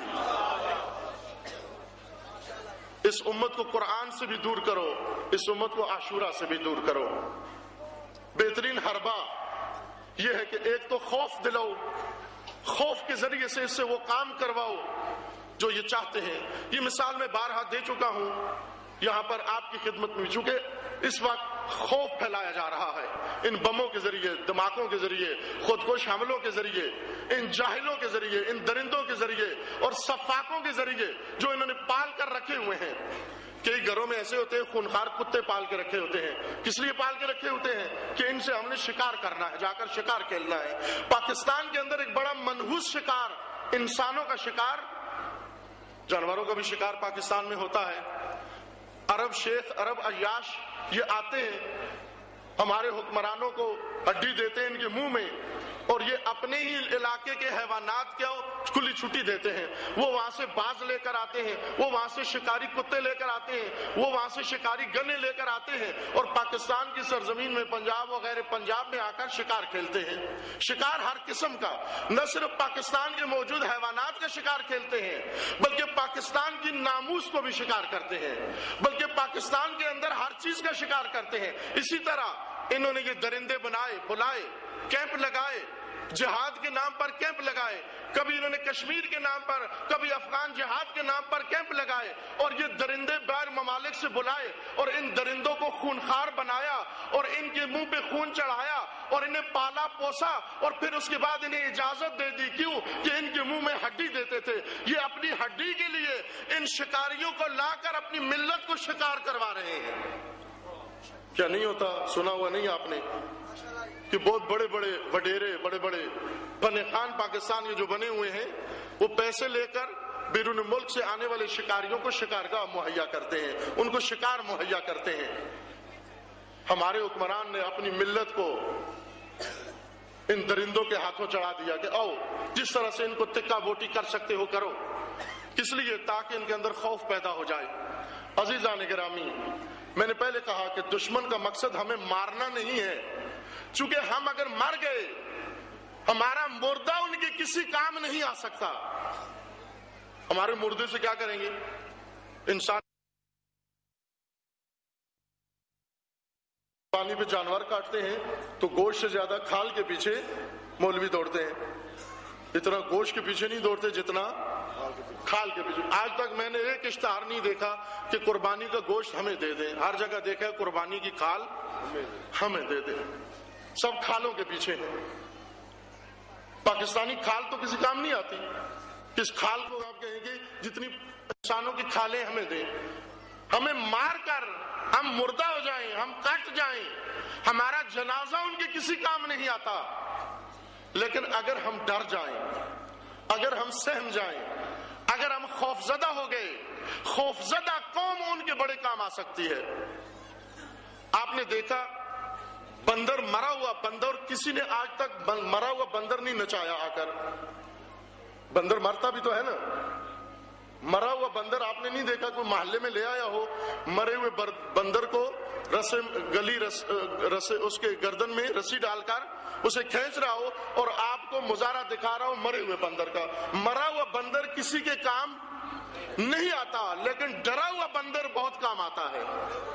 इस उम्मत को कुरान से भी दूर करो, इस उम्मत को आशूरा से भी दूर करो। बेहतरीन हरबा यह है कि एक तो खौफ दिलाओ, खौफ के जरिए से इससे वो काम करवाओ जो ये चाहते हैं। ये मिसाल मैं बारहा दे चुका हूं यहाँ पर आपकी खिदमत में, चूंकि इस वक्त خوف پھیلایا جا رہا ہے ان بموں کے ذریعے، دھماکوں کے ذریعے، خودکش حملوں کے ذریعے، ان جاہلوں کے ذریعے، ان درندوں کے ذریعے اور سفاکوں کے ذریعے جو انہوں نے پال کر رکھے ہوئے ہیں۔ کئی گھروں میں ایسے ہوتے ہیں خونخوار کتے پال کے رکھے ہوتے ہیں۔ کس لیے پال کے رکھے ہوتے ہیں؟ کہ ان سے ہم نے شکار کرنا ہے، جا کر شکار کھیلنا ہے۔ پاکستان کے اندر ایک بڑا منحوس شکار، انسانوں کا شکار، جانوروں کا بھی شکار پاکستان میں ہوتا ہے۔ عرب شیخ، عرب عیاش یہ آتے ہیں، ہمارے حکمرانوں کو ہڈی دیتے ہیں ان کے منہ میں، اور یہ اپنے ہی علاقے کے حیوانات کو کھلی چھٹی دیتے ہیں۔ وہ وہاں سے باز لے کر آتے ہیں، وہ وہاں سے شکاری کتے لے کر آتے ہیں، وہ وہاں سے شکاری گنے لے کر آتے ہیں، اور پاکستان کی سرزمین میں، پنجاب وغیرہ پنجاب میں آ کر شکار کھیلتے ہیں۔ شکار ہر قسم کا، نہ صرف پاکستان کے موجود حیوانات کا شکار کھیلتے ہیں، بلکہ پاکستان کی ناموس کو بھی شکار کرتے ہیں، بلکہ پاکستان کے اندر ہر چیز کا شکار کرتے ہیں۔ اسی طرح انہوں نے یہ درندے بنائے، بلائے، کیمپ لگائے، جہاد کے نام پر کیمپ لگائے، کبھی انہوں نے کشمیر کے نام پر، کبھی افغان جہاد کے نام پر کیمپ لگائے، اور یہ درندے باہر ممالک سے بلائے اور ان درندوں کو خونخوار بنایا اور ان کے منہ پہ خون چڑھایا اور انہیں پالا پوسا، اور پھر اس کے بعد انہیں اجازت دے دی۔ کیوں؟ کہ ان کے منہ میں ہڈی دیتے تھے۔ یہ اپنی ہڈی کے لیے ان شکاریوں کو لا کر اپنی ملت کو شکار کروا رہے ہیں۔ کیا نہیں ہوتا؟ سنا ہوا نہیں آپ نے کہ بہت بڑے بڑے وڈیرے، بڑے بڑے فن خان پاکستان یہ جو بنے ہوئے ہیں، وہ پیسے لے کر بیرون ملک سے آنے والے شکاریوں کو شکارگاہ مہیا کرتے ہیں، ان کو شکار مہیا کرتے ہیں۔ ہمارے حکمران نے اپنی ملت کو ان درندوں کے ہاتھوں چڑھا دیا کہ آؤ جس طرح سے ان کو تکا بوٹی کر سکتے ہو کرو، کس لیے؟ تاکہ ان کے اندر خوف پیدا ہو جائے۔ عزیزان گرامی، میں نے پہلے کہا کہ دشمن کا مقصد ہمیں مارنا نہیں ہے، چونکہ ہم اگر مر گئے ہمارا مردہ ان کے کسی کام نہیں آ سکتا۔ ہمارے مردے سے کیا کریں گے؟ انسان پانی پہ جانور کاٹتے ہیں تو گوشت سے زیادہ کھال کے پیچھے مولوی دوڑتے ہیں، اتنا گوشت کے پیچھے نہیں دوڑتے جتنا کھال کے پیچھے۔ آج تک میں نے ایک اشتہار نہیں دیکھا کہ قربانی کا گوشت ہمیں دے دیں، ہر جگہ دیکھا ہے قربانی کی کھال ہمیں دے دیں، سب کھالوں کے پیچھے ہیں۔ پاکستانی کھال تو کسی کام نہیں آتی، کس کھال کو آپ کہیں گے جتنی انسانوں کی کھالیں ہمیں دیں، ہمیں مار کر ہم مردہ ہو جائیں، ہم کٹ جائیں، ہمارا جنازہ ان کے کسی کام نہیں آتا۔ لیکن اگر ہم ڈر جائیں، اگر ہم سہم جائیں، اگر ہم خوفزدہ ہو گئے، خوفزدہ قوم ان کے بڑے کام آ سکتی ہے۔ آپ نے دیکھا بندر، مرا ہوا بندر، کسی نے آج تک مرا ہوا بندر نہیں نچایا آ کر۔ بندر مرتا بھی تو ہے نا، مرا ہوا بندر آپ نے نہیں دیکھا کوئی محلے میں لے آیا ہو مرے ہوئے بندر کو اس کے گردن میں رسی ڈال کر اسے کھینچ رہا ہو اور آپ کو مظاہرہ دکھا رہا ہو مرے ہوئے بندر کا۔ مرا ہوا بندر کسی کے کام نہیں آتا، لیکن ڈرا ہوا بندر بہت کام آتا ہے۔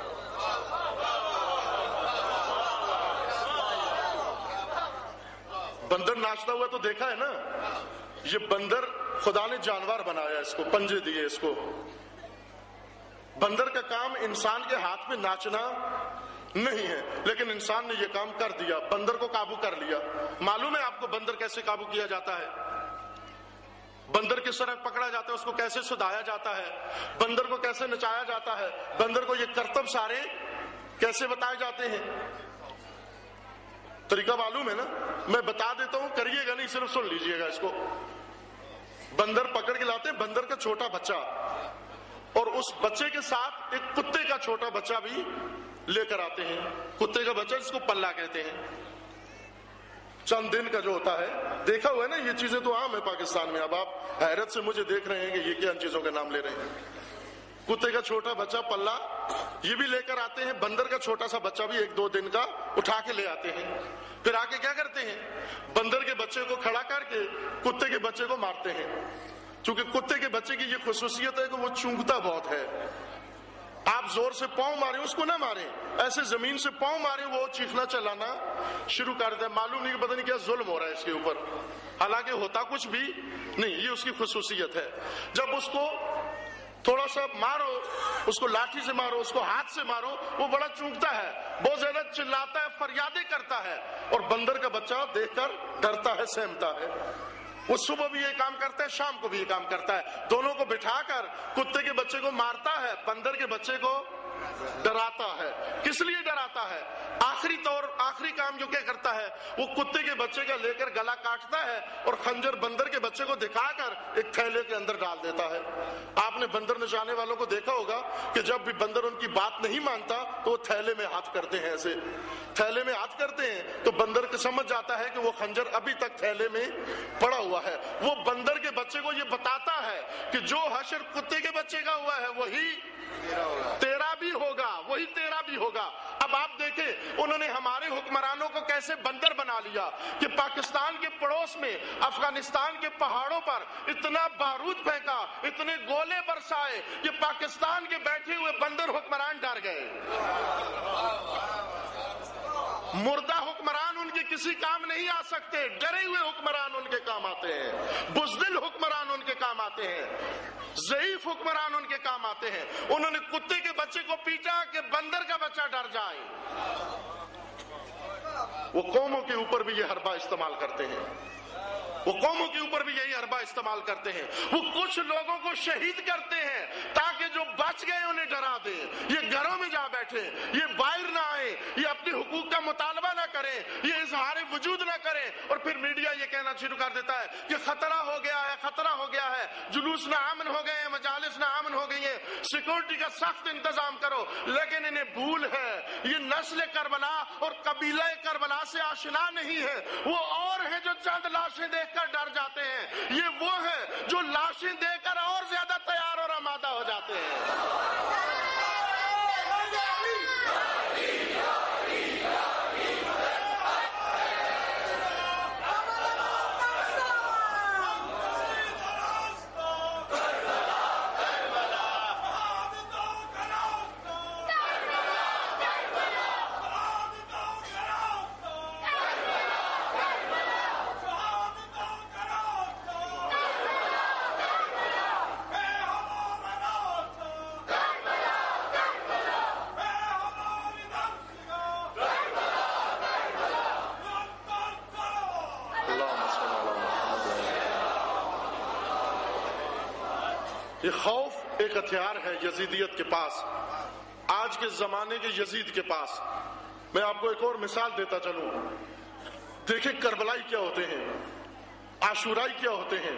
بندر ناچتا ہوا تو دیکھا ہے نا، یہ بندر خدا نے جانور بنایا، اس کو پنجے دیے اس کو۔ بندر کا کام انسان کے ہاتھ میں ناچنا نہیں ہے، لیکن انسان نے یہ کام کر دیا، بندر کو قابو کر لیا۔ معلوم ہے آپ کو بندر کیسے قابو کیا جاتا ہے؟ بندر کس طرح پکڑا جاتا ہے، اس کو کیسے سدھایا جاتا ہے، بندر کو کیسے نچایا جاتا ہے، بندر کو یہ کرتب سارے کیسے بتائے جاتے ہیں؟ طریقہ معلوم ہے نا، میں بتا دیتا ہوں، کریے گا نہیں، صرف سن لیجئے گا اس کو۔ بندر پکڑ کے لاتے ہیں، بندر کا چھوٹا بچہ، اور اس بچے کے ساتھ ایک کتے کا چھوٹا بچہ بھی لے کر آتے ہیں۔ کتے کا بچہ جس کو پلہ کہتے ہیں، چند دن کا جو ہوتا ہے، دیکھا ہوا ہے نا، یہ چیزیں تو عام ہے پاکستان میں۔ اب آپ حیرت سے مجھے دیکھ رہے ہیں کہ یہ کیا چیزوں کے نام لے رہے ہیں۔ کتے کا چھوٹا بچہ پلہ یہ بھی لے کر آتے ہیں، بندر کا چھوٹا سا بچہ بھی 1-2 دن کا اٹھا کے لے آتے ہیں۔ پھر آ کے کیا کرتے ہیں؟ بندر کے بچے کو کھڑا کر کے کتے کے بچے کو مارتے ہیں، چونکہ کتے کے بچے کی یہ خصوصیت ہے کہ وہ چونکتا بہت ہے۔ آپ زور سے پاؤں ماریں، اس کو نہ ماریں، ایسے زمین سے پاؤں ماریں، وہ چیخنا چلانا شروع کر دے۔ معلوم نہیں کہ پتہ نہیں کیا ظلم ہو رہا ہے اس کے اوپر، حالانکہ ہوتا کچھ بھی نہیں، یہ اس کی خصوصیت ہے۔ جب اس کو تھوڑا سا مارو اس کو، لاٹھی سے مارو اس کو، ہاتھ سے مارو، وہ بڑا چونکتا ہے، بہت زیادہ چلاتا ہے، فریادیں کرتا ہے، اور بندر کا بچہ دیکھ کر ڈرتا ہے، سہمتا ہے۔ وہ صبح بھی یہ کام کرتا ہے، شام کو بھی یہ کام کرتا ہے، دونوں کو بٹھا کر کتے کے بچے کو مارتا ہے، بندر کے بچے کو ڈراتا ہے۔ کس لیے ڈراتا ہے؟ آخری کام جو کیا کرتا ہے، وہ کتے کے بچے کا لے کر گلا کاٹتا ہے اور خنجر بندر کے بچے کو دکھا کر ایک تھیلے کے اندر ڈال دیتا ہے۔ آپ نے بندر نچانے والوں کو دیکھا ہوگا کہ جب بھی بندر ان کی بات نہیں مانتا تو وہ تھیلے میں ہاتھ کرتے ہیں، ایسے تھیلے میں ہاتھ کرتے ہیں، تو بندر کو سمجھ جاتا ہے کہ وہ خنجر ابھی تک تھیلے میں پڑا ہوا ہے۔ وہ بندر کے بچے کو یہ بتاتا ہے کہ جو حشر کتے کے بچے کا ہوا ہے وہی تیرا بھی ہوگا، وہی تیرا بھی ہوگا۔ اب آپ دیکھیں انہوں نے ہمارے حکمرانوں کو کیسے بندر بنا لیا کہ پاکستان کے پڑوس میں افغانستان کے پہاڑوں پر اتنا بارود پھینکا، اتنے گولے برسائے کہ پاکستان کے بیٹھے ہوئے بندر حکمران ڈر گئے۔ مردہ حکمران ان کے کسی کام نہیں آ سکتے، ڈرے ہوئے حکمران ان کے کام آتے ہیں، بزدل حکمران ان کے کام آتے ہیں، ضعیف حکمران ان کے کام آتے ہیں۔ انہوں نے کتے کے بچے کو پیٹا کہ بندر کا بچہ ڈر جائے۔ وہ قوموں کے اوپر بھی یہ حربہ استعمال کرتے ہیں، وہ قوموں کے اوپر بھی یہی حربہ استعمال کرتے ہیں۔ وہ کچھ لوگوں کو شہید کرتے ہیں تاکہ جو بچ گئے انہیں ڈرا دیں، یہ گھروں میں جا بیٹھے، یہ باہر نہ آئے، یہ اپنے حقوق کا مطالبہ نہ کریں، یہ اظہار وجود نہ کریں، اور پھر میڈیا یہ کہنا شروع کر دیتا ہے کہ خطرہ ہو گیا ہے، خطرہ ہو گیا ہے، جلوس ناامن ہو گئے ہیں، مجالس ناامن ہو گئی ہیں، سیکورٹی کا سخت انتظام کرو۔ لیکن انہیں بھول ہے یہ نسل کربلا اور قبیلہ کربلا سے آشنا نہیں ہے۔ وہ اور ہیں جو چند لاشیں دیکھ کر ڈر جاتے ہیں، یہ وہ ہیں جو لاشیں دیکھ کر اور زیادہ تیار اور آمادہ ہو جاتے ہیں۔ یہ خوف ایک ہتھیار ہے یزیدیت کے پاس، آج کے زمانے کے یزید کے پاس۔ میں آپ کو ایک اور مثال دیتا چلوں، دیکھیں کربلائی کیا ہوتے ہیں، عاشورائی کیا ہوتے ہیں۔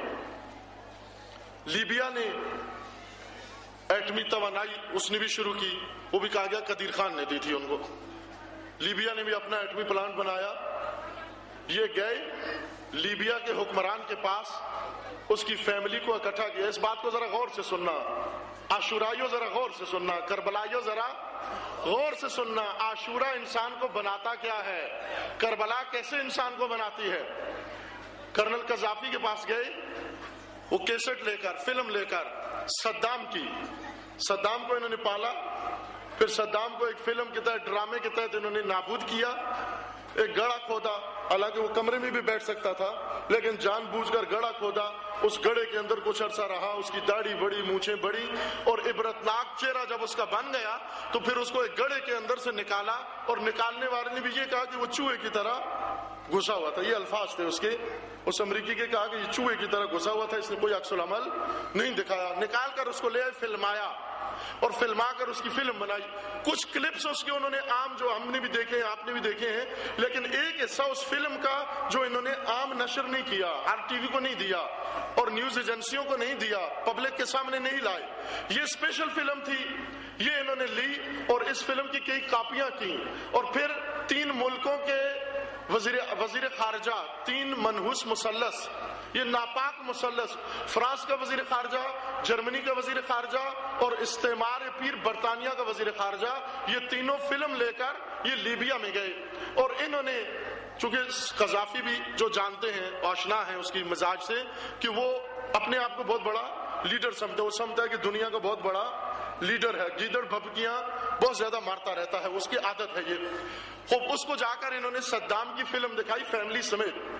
لیبیا نے ایٹمی توانائی اس نے بھی شروع کی، وہ بھی کہا گیا قدیر خان نے دی تھی ان کو۔ لیبیا نے بھی اپنا ایٹمی پلانٹ بنایا۔ یہ گئے لیبیا کے حکمران کے پاس، اس کی فیملی کو اکٹھا کیا۔ اس بات کو ذرا غور سے سننا، عاشورائیوں ذرا غور سے سننا، کربلائیوں ذرا غور سے سننا۔ عاشورہ انسان کو بناتا کیا ہے، کربلا کیسے انسان کو بناتی ہے۔ کرنل قذافی کے پاس گئے، وہ کیسٹ لے کر، فلم لے کر صدام کی، صدام کو انہوں نے پالا، پھر صدام کو ایک فلم کے تحت، ڈرامے کے تحت انہوں نے نابود کیا۔ ایک گڑھا کھودا، حالانکہ وہ کمرے میں بھی بیٹھ سکتا تھا، لیکن جان بوجھ کر گڑھا کھودا، اس گڑھے کے اندر کچھ عرصہ رہا، اس کی داڑھی بڑی، مونچھیں بڑی، اور عبرتناک چہرہ جب اس کا بن گیا تو پھر اس کو ایک گڑھے کے اندر سے نکالا، اور نکالنے والے نے بھی یہ کہا کہ وہ چوہے کی طرح گھسا ہوا تھا۔ یہ الفاظ تھے اس کے، اس امریکی کے، کہا کہ یہ چوہے کی طرح گھسا ہوا تھا، اس نے کوئی عکس العمل نہیں دکھایا۔ نکال کر اس کو لے فلمایا، اور فلما کر اس کی فلم بنائی۔ کچھ کلپس اس کے انہوں نے عام، جو ہم نے بھی دیکھے ہیں، آپ نے بھی دیکھے ہیں، لیکن ایک حصہ اس فلم کا جو انہوں نے عام نشر نہیں کیا، آر ٹی وی کو نہیں دیا اور نیوز ایجنسیوں کو نہیں دیا، پبلک کے سامنے نہیں لائے۔ یہ اسپیشل فلم تھی، یہ انہوں نے لی اور اس فلم کی کئی کاپیاں کی، اور پھر 3 ملکوں کے وزیر خارجہ، 3 منحوس مثلث، یہ ناپاک مثلث، فرانس کا وزیر خارجہ، جرمنی کا وزیر خارجہ اور استعمار پیر برطانیہ کا وزیر خارجہ، یہ تینوں فلم لے کر یہ لیبیا میں گئے۔ اور انہوں نے، چونکہ قذافی بھی جو جانتے ہیں، آشنا ہیں اس کی مزاج سے، کہ وہ اپنے آپ کو بہت بڑا لیڈر سمجھتا ہے، وہ سمجھتا ہے کہ دنیا کا بہت بڑا لیڈر ہے، گیدڑ بھبکیاں بہت زیادہ مارتا رہتا ہے، اس کی عادت ہے یہ۔ خوب اس کو جا کر انہوں نے صدام کی فلم دکھائی فیملی سمیت،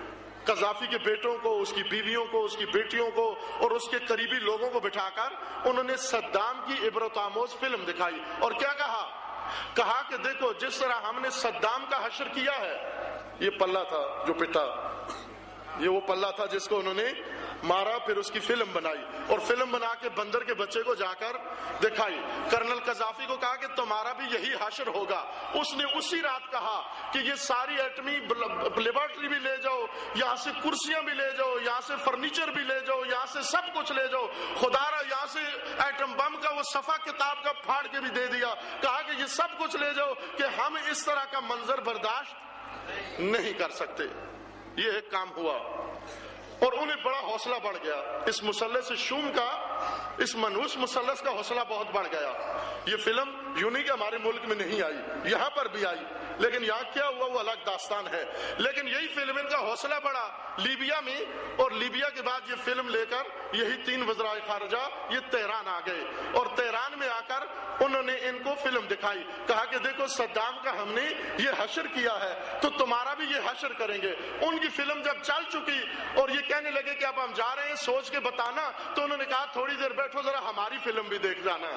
قذافی کے بیٹوں کو، اس کی بیویوں کو، اس کی بیٹیوں کو اور اس کے قریبی لوگوں کو بٹھا کر انہوں نے صدام کی عبرت آموز فلم دکھائی، اور کیا کہا کہ دیکھو جس طرح ہم نے صدام کا حشر کیا ہے، یہ پلہ تھا جو پٹا، یہ وہ پلہ تھا جس کو انہوں نے مارا، پھر اس کی فلم بنائی، اور فلم بنا کے بندر کے بچے کو جا کر دکھائی۔ کرنل قذافی کو کہا کہ تمہارا بھی یہی حشر ہوگا، اس نے اسی رات کہا کہ یہ ساری ایٹمی لیبارٹری بھی لے جاؤ، یہاں سے کرسیاں بھی لے جاؤ، یہاں سے فرنیچر بھی لے جاؤ، یہاں سے سب کچھ لے جاؤ، خدا را یہاں سے ایٹم بم کا وہ صفحہ کتاب کا پھاڑ کے بھی دے دیا، کہا کہ یہ سب کچھ لے جاؤ کہ ہم اس طرح کا منظر برداشت نہیں کر سکتے۔ یہ ایک کام ہوا اور انہیں بڑا حوصلہ بڑھ گیا، اس مثلث شوم کا، اس منحوس مثلث کا حوصلہ بہت بڑھ گیا۔ یہ فلم یوں نہیں کہ ہمارے ملک میں نہیں آئی، یہاں پر بھی آئی، لیکن یہاں کیا ہوا وہ الگ داستان ہے، لیکن یہی فلم ان کا حوصلہ بڑھا لیبیا میں، اور لیبیا کے بعد یہ فلم لے کر یہی 3 وزرائے خارجہ یہ تہران آ گئے، اور تہران میں آ کر انہوں نے ان کو فلم دکھائی، کہا کہ دیکھو صدام کا ہم نے یہ حشر کیا ہے تو تمہارا بھی یہ حشر کریں گے۔ ان کی فلم جب چل چکی اور یہ کہنے لگے کہ اب ہم جا رہے ہیں، سوچ کے بتانا، تو انہوں نے کہا تھوڑی دیر بیٹھو ذرا ہماری فلم بھی دیکھ جانا،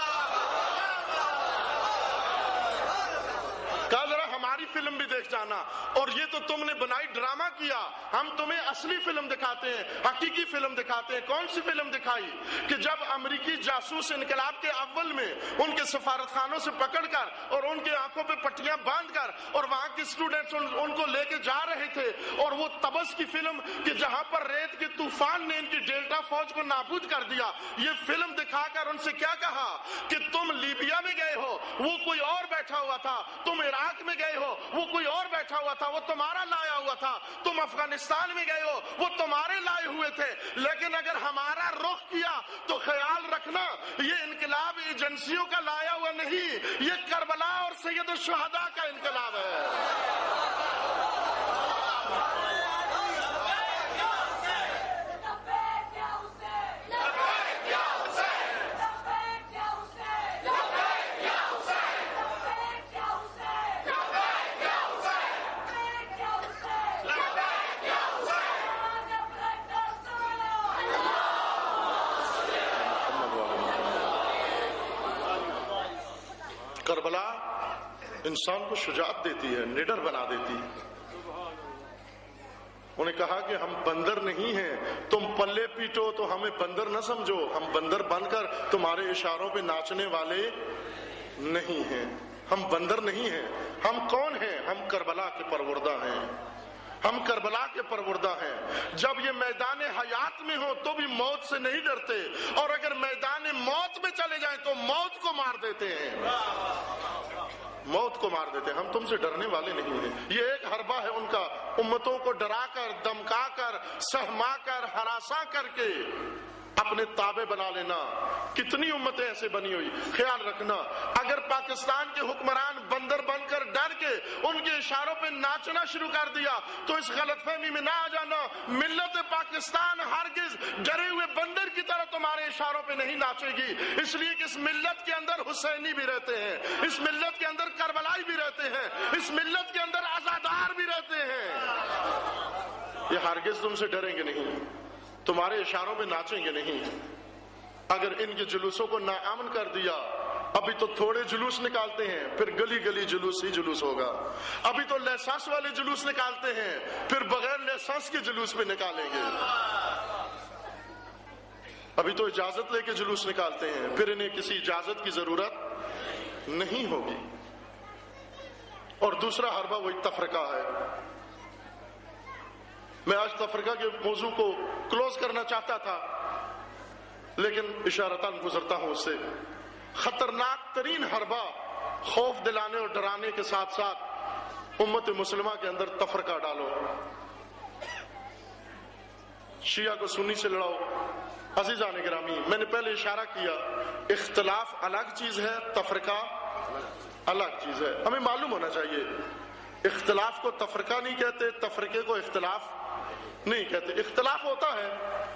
کہا ذرا ہماری فلم بھی دیکھ جانا، اور یہ تو تم نے بنائی ڈرامہ کیا، ہم تمہیں اصلی فلم دکھاتے ہیں، حقیقی فلم دکھاتے ہیں۔ کون سی فلم دکھائی کہ جب امریکی جاسوس انقلاب کے اول میں ان کے سفارت خانوں سے پکڑ کر اور ان کے آنکھوں پہ پٹیاں باندھ کر اور وہاں کے اسٹوڈنٹس ان کو لے کے جا رہے تھے، اور وہ تبس کی فلم کہ جہاں پر ریت کے طوفان نے ان کی ڈیلٹا فوج کو نابود کر دیا، یہ فلم دکھا کر ان سے کیا کہا کہ تم لیبیا میں گئے ہو، وہ کوئی اور بیٹھا ہوا تھا، تم عراق میں گئے ہو، وہ کوئی اور بیٹھا ہوا تھا، وہ تمہارا لایا ہوا تھا، تم افغانستان میں گئے ہو، وہ تمہارے لائے ہوئے تھے، لیکن اگر ہمارا رخ کیا تو خیال رکھنا یہ انقلاب ایجنسیوں کا لایا ہوا نہیں، یہ کربلا اور سید الشہداء کا انقلاب ہے۔ کربلا انسان کو شجاعت دیتی ہے، نڈر بنا دیتی ہے۔ انہیں کہا کہ ہم بندر نہیں ہیں، تم پلے پیٹو تو ہمیں بندر نہ سمجھو، ہم بندر بن کر تمہارے اشاروں پہ ناچنے والے نہیں ہیں، ہم بندر نہیں ہیں۔ ہم کون ہیں؟ ہم کربلا کے پروردہ ہیں، ہم کربلا کے پروردہ ہیں۔ جب یہ میدان حیات میں ہو تو بھی موت سے نہیں ڈرتے، اور اگر میدان موت میں چلے جائیں تو موت کو مار دیتے ہیں، موت کو مار دیتے ہیں۔ ہم تم سے ڈرنے والے نہیں ہیں۔ یہ ایک حربہ ہے ان کا، امتوں کو ڈرا کر، دمکا کر، سہما کر، ہراساں کر کے اپنے تابع بنا لینا۔ کتنی امتیں ایسے بنی ہوئی، خیال رکھنا اگر پاکستان کے حکمران بندر بن کر ڈر کے ان کے اشاروں پہ ناچنا شروع کر دیا تو اس غلط فہمی میں نہ آ جانا، ملت پاکستان ہرگز ڈرے ہوئے بندر کی طرح تمہارے اشاروں پہ نہیں ناچے گی، اس لیے کہ اس ملت کے اندر حسینی بھی رہتے ہیں، اس ملت کے اندر کربلائی بھی رہتے ہیں، اس ملت کے اندر عزادار بھی رہتے ہیں۔ یہ ہرگز تم سے ڈریں گے نہیں، تمہارے اشاروں پہ ناچیں گے نہیں۔ اگر ان کے جلوسوں کو ناامن کر دیا، ابھی تو تھوڑے جلوس نکالتے ہیں، پھر گلی گلی جلوس ہی جلوس ہوگا۔ ابھی تو لائسنس والے جلوس نکالتے ہیں، پھر بغیر لائسنس کے جلوس بھی نکالیں گے۔ ابھی تو اجازت لے کے جلوس نکالتے ہیں، پھر انہیں کسی اجازت کی ضرورت نہیں ہوگی۔ اور دوسرا حربہ وہی تفرقہ ہے۔ میں آج تفرقہ کے موضوع کو کلوز کرنا چاہتا تھا، لیکن اشارتاً گزرتا ہوں اس سے۔ خطرناک ترین حربہ خوف دلانے اور ڈرانے کے ساتھ ساتھ امت مسلمہ کے اندر تفرقہ ڈالو، شیعہ کو سنی سے لڑاؤ۔ عزیزان گرامی، میں نے پہلے اشارہ کیا، اختلاف الگ چیز ہے، تفرقہ الگ چیز ہے۔ ہمیں معلوم ہونا چاہیے اختلاف کو تفرقہ نہیں کہتے، تفرقے کو اختلاف نہیں کہتے۔ اختلاف ہوتا ہے،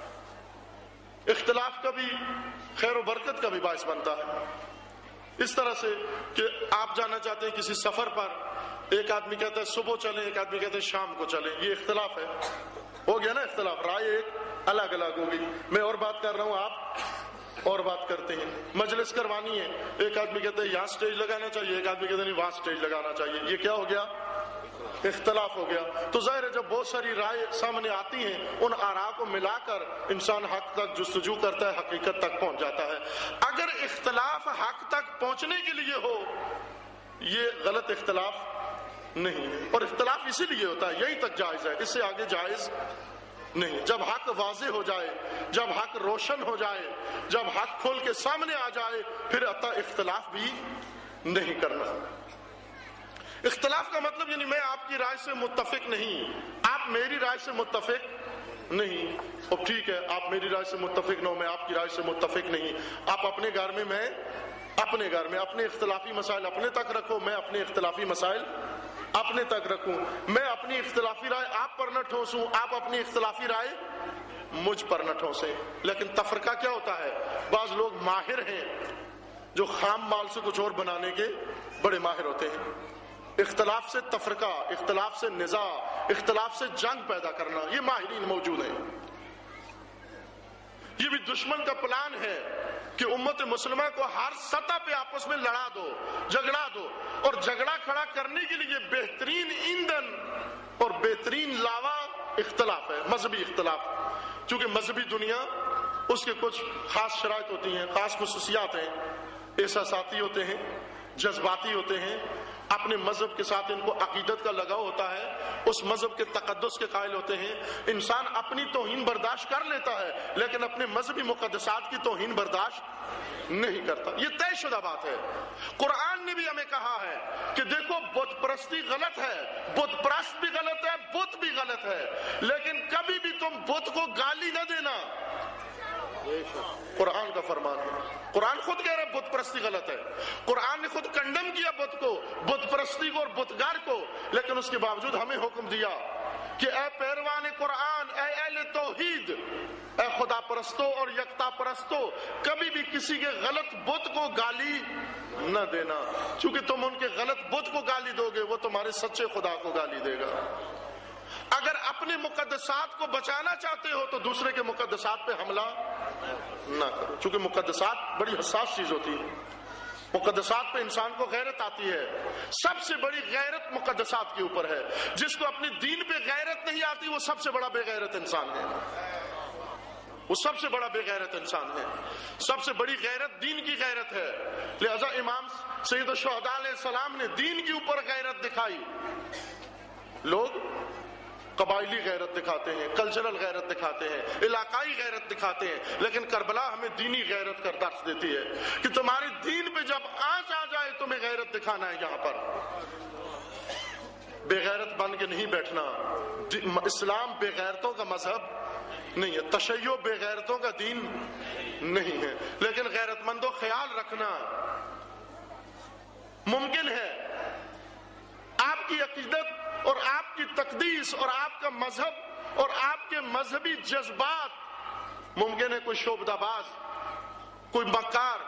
اختلاف کبھی خیر و برکت کا بھی باعث بنتا ہے۔ اس طرح سے کہ آپ جانا چاہتے ہیں کسی سفر پر، ایک آدمی کہتا ہے صبح چلیں، ایک آدمی کہتا ہے شام کو چلیں، یہ اختلاف ہے۔ ہو گیا نا اختلاف، رائے ایک الگ الگ ہوگی، میں اور بات کر رہا ہوں، آپ اور بات کرتے ہیں، مجلس کروانی ہے، ایک آدمی کہتے ہیں یہاں سٹیج لگانا چاہیے، ایک آدمی کہتے ہیں نہیں وہاں سٹیج لگانا چاہیے، یہ کیا ہو گیا؟ اختلاف ہو گیا۔ تو ظاہر ہے جب بہت ساری رائے سامنے آتی ہیں، ان آراء کو ملا کر انسان حق تک جستجو کرتا ہے، حقیقت تک پہنچ جاتا ہے۔ اگر اختلاف حق تک پہنچنے کے لیے ہو، یہ غلط اختلاف نہیں ہے، اور اختلاف اسی لیے ہوتا ہے، یہی تک جائز ہے، اس سے آگے جائز نہیں۔ جب حق واضح ہو جائے، جب حق روشن ہو جائے، جب حق کھول کے سامنے آ جائے، پھر عطا اختلاف بھی نہیں کرنا۔ اختلاف کا مطلب یعنی میں آپ کی رائے سے متفق نہیں، آپ میری رائے سے متفق نہیں، اب ٹھیک ہے آپ میری رائے سے متفق نہ ہو، میں آپ کی رائے سے متفق نہیں، آپ اپنے گھر میں اپنے گھر میں اپنے اختلافی مسائل اپنے تک رکھو، میں اپنے اختلافی مسائل اپنے تک رکھوں، میں اپنی اختلافی رائے آپ پر نہ ٹھوسوں، آپ اپنی اختلافی رائے مجھ پر نہ ٹھوسیں۔ لیکن تفرقہ کیا ہوتا ہے؟ بعض لوگ ماہر ہیں جو خام مال سے کچھ اور بنانے کے بڑے ماہر ہوتے ہیں، اختلاف سے تفرقہ، اختلاف سے نزاع، اختلاف سے جنگ پیدا کرنا، یہ ماہرین موجود ہیں۔ یہ بھی دشمن کا پلان ہے کہ امت مسلمہ کو ہر سطح پہ آپس میں لڑا دو، جھگڑا دو، اور جھگڑا کھڑا کرنے کے لیے بہترین ایندھن اور بہترین لاوا اختلاف ہے، مذہبی اختلاف۔ چونکہ مذہبی دنیا اس کے کچھ خاص شرائط ہوتی ہیں، خاص خصوصیات ہیں، احساساتی ہوتے ہیں، جذباتی ہوتے ہیں، اپنے مذہب کے ساتھ ان کو عقیدت کا لگاؤ ہوتا ہے، اس مذہب کے تقدس کے قائل ہوتے ہیں۔ انسان اپنی توہین برداشت کر لیتا ہے لیکن اپنے مذہبی مقدسات کی توہین برداشت نہیں کرتا، یہ طے شدہ بات ہے۔ قرآن نے بھی ہمیں کہا ہے کہ دیکھو بت پرستی غلط ہے، بت پرست بھی غلط ہے، بت بھی غلط ہے، لیکن کبھی بھی تم بت کو گالی نہ دینا، قرآن کا فرمان ہے۔ قرآن خود کہہ رہا ہے بت پرستی غلط ہے، قرآن نے خود کنڈم کیا بت کو، بت پرستی کو اور بتگار کو، لیکن اس کے باوجود ہمیں حکم دیا کہ اے پیروان قرآن، اے اہل توحید، اے خدا پرستو اور یکتا پرستو، کبھی بھی کسی کے غلط بت کو گالی نہ دینا، چونکہ تم ان کے غلط بت کو گالی دو گے، وہ تمہارے سچے خدا کو گالی دے گا۔ اگر اپنے مقدسات کو بچانا چاہتے ہو تو دوسرے کے مقدسات پہ حملہ نہ کرو، چونکہ مقدسات بڑی حساس چیز ہوتی ہے، مقدسات پہ انسان کو غیرت آتی ہے، سب سے بڑی غیرت مقدسات کے اوپر ہے۔ جس کو اپنے دین پہ غیرت نہیں آتی وہ سب سے بڑا بے غیرت انسان ہے، وہ سب سے بڑا بے غیرت انسان ہے۔ سب سے بڑی غیرت دین کی غیرت ہے، لہذا امام سید الشہداء علیہ السلام نے دین کے اوپر غیرت دکھائی۔ لوگ قبائلی غیرت دکھاتے ہیں، کلچرل غیرت دکھاتے ہیں، علاقائی غیرت دکھاتے ہیں، لیکن کربلا ہمیں دینی غیرت کا درس دیتی ہے کہ تمہارے دین پہ جب آنچ آ جائے تمہیں غیرت دکھانا ہے۔ یہاں پر بے غیرت بن کے نہیں بیٹھنا، اسلام بے غیرتوں کا مذہب نہیں ہے، تشیع بے غیرتوں کا دین نہیں ہے، لیکن غیرت مندوں خیال رکھنا ممکن ہے آپ کی عقیدت اور آپ کی تقدیس اور آپ کا مذہب اور آپ کے مذہبی جذبات، ممکن ہے کوئی شعبدہ باز، کوئی مکار،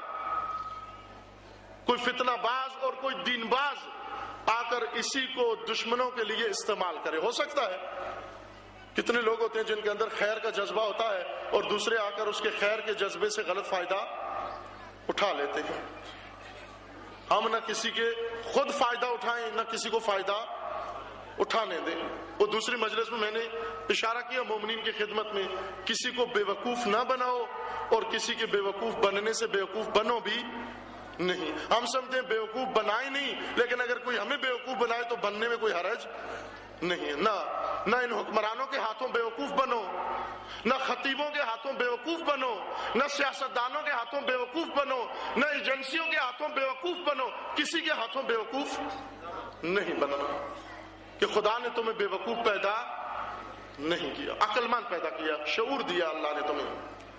کوئی فتنہ باز اور کوئی دین باز آ کر اسی کو دشمنوں کے لیے استعمال کرے، ہو سکتا ہے۔ کتنے لوگ ہوتے ہیں جن کے اندر خیر کا جذبہ ہوتا ہے اور دوسرے آ کر اس کے خیر کے جذبے سے غلط فائدہ اٹھا لیتے ہیں۔ ہم نہ کسی کے خود فائدہ اٹھائیں نہ کسی کو فائدہ اٹھانے دیں۔ وہ دوسری مجلس میں نے اشارہ کیا مومنین کی خدمت میں، کسی کو بے وقوف نہ بناؤ اور کسی کے بے وقوف بننے سے بے وقوف بنو بھی نہیں۔ ہم سمجھتے ہیں بے وقوف بنائے نہیں، لیکن اگر کوئی ہمیں بے وقوف بنائے تو بننے میں کوئی حرج نہیں ہے۔ نہ ان حکمرانوں کے ہاتھوں بے وقوف بنو، نہ خطیبوں کے ہاتھوں بے وقوف بنو، نہ سیاستدانوں کے ہاتھوں بے وقوف بنو، نہ ایجنسیوں کے ہاتھوں بے وقوف بنو، کسی کے ہاتھوں بے وقوف نہیں بننا، کہ خدا نے تمہیں بے وقوف پیدا نہیں کیا، عقل مند پیدا کیا، شعور دیا اللہ نے تمہیں۔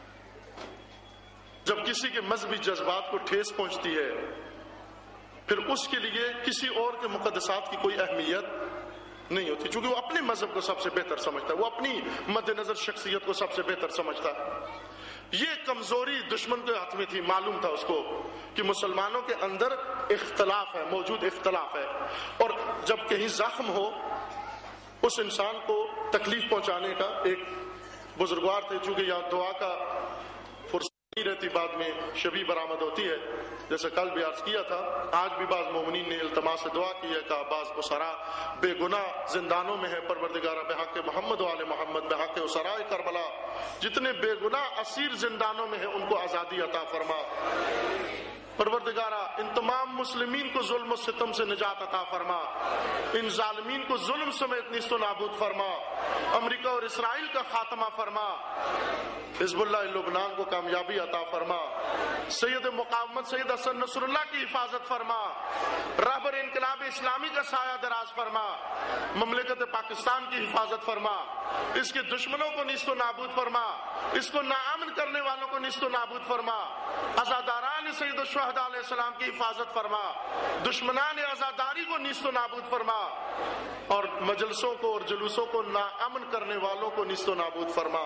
جب کسی کے مذہبی جذبات کو ٹھیس پہنچتی ہے پھر اس کے لیے کسی اور کے مقدسات کی کوئی اہمیت نہیں ہوتی، چونکہ وہ اپنے مذہب کو سب سے بہتر سمجھتا ہے، وہ اپنی مد نظر شخصیت کو سب سے بہتر سمجھتا ہے۔ یہ کمزوری دشمن کے ہاتھ میں تھی، معلوم تھا اس کو کہ مسلمانوں کے اندر اختلاف ہے، موجود اختلاف ہے، اور جب کہیں زخم ہو اس انسان کو تکلیف پہنچانے کا ایک بزرگوار تھے. چونکہ یہاں دعا کا فرصت نہیں رہتی، بعد میں شبی برآمد ہوتی ہے، جیسے کل بھی عرض کیا تھا. آج بھی بعض مومنین نے التماس دعا کی ہے کہ بعض اسرا بے گناہ زندانوں میں ہے. پروردگارہ بحق محمد و آل محمد بحق اسرائے کربلا جتنے بے گناہ اسیر زندانوں میں ہیں ان کو آزادی عطا فرما. پروردگارہ ان تمام مسلمین کو ظلم و ستم سے نجات عطا فرما، ان ظالمین کو ظلم سمیت نیست و نابود فرما، امریکہ اور اسرائیل کا خاتمہ فرما، حزب اللہ لبنان کو کامیابی عطا فرما، سید مقاومت سید حسن نصر اللہ کی حفاظت فرما، رہبر انقلاب اسلامی کا سایہ دراز فرما، مملکت پاکستان کی حفاظت فرما، اس کے دشمنوں کو نیست و نابود فرما، اس کو ناامن کرنے والوں کو نیست و نابود فرما، عزاداران سید الشہداء علیہ السلام کی حفاظت فرما، دشمنان عزاداری کو نیست و نابود فرما، اور مجلسوں کو اور جلوسوں کو ناامن کرنے والوں کو نیست و نابود فرما.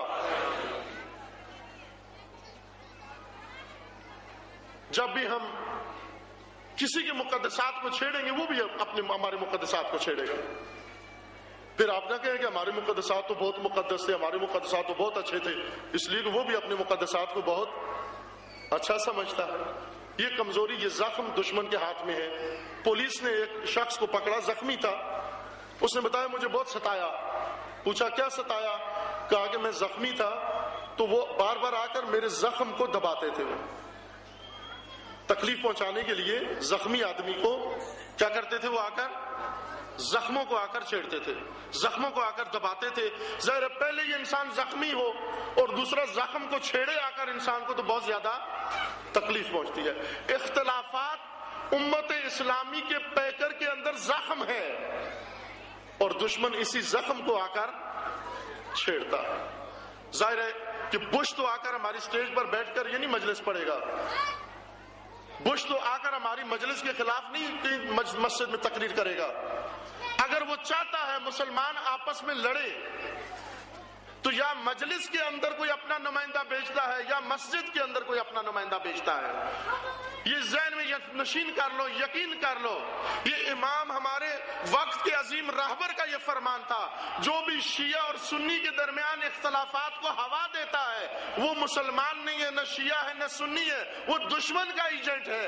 جب بھی ہم کسی کے مقدسات کو چھیڑیں گے وہ بھی اپنے ہمارے مقدسات کو چھیڑے گا. پھر آپ نہ کہیں کہ ہمارے مقدسات تو بہت مقدس تھے، ہمارے مقدسات تو بہت اچھے تھے، اس لیے کہ وہ بھی اپنے مقدسات کو بہت اچھا سمجھتا ہے. یہ کمزوری، یہ زخم دشمن کے ہاتھ میں ہے. پولیس نے ایک شخص کو پکڑا، زخمی تھا، اس نے بتایا مجھے بہت ستایا. پوچھا کیا ستایا؟ کہا کہ میں زخمی تھا تو وہ بار بار آ کر میرے زخم کو دباتے تھے. وہ تکلیف پہنچانے کے لیے زخمی آدمی کو کیا کرتے تھے؟ وہ آ کر زخموں کو آ کر چھیڑتے تھے، زخموں کو آ کر دباتے تھے. ظاہر پہلے یہ انسان زخمی ہو اور دوسرا زخم کو چھیڑے آ کر انسان کو تو بہت زیادہ تکلیف پہنچتی ہے. اختلافات امت اسلامی کے پیکر کے اندر زخم ہے اور دشمن اسی زخم کو آ کر چھیڑتا ہے. ظاہر ہے کہ بش تو آ کر ہماری سٹیج پر بیٹھ کر یہ نہیں مجلس پڑھے گا، بش تو آ کر ہماری مجلس کے خلاف نہیں مسجد میں تقریر کرے گا. اگر وہ چاہتا ہے مسلمان آپس میں لڑے تو یا مجلس کے اندر کوئی اپنا نمائندہ بھیجتا ہے یا مسجد کے اندر کوئی اپنا نمائندہ بھیجتا ہے. یہ ذہن میں نشین کر لو، یقین کر لو. یہ امام ہمارے وقت کے عظیم رہبر کا یہ فرمان تھا، جو بھی شیعہ اور سنی کے درمیان اختلافات کو ہوا دیتا ہے وہ مسلمان نہیں ہے، نہ شیعہ ہے نہ سنی ہے، وہ دشمن کا ایجنٹ ہے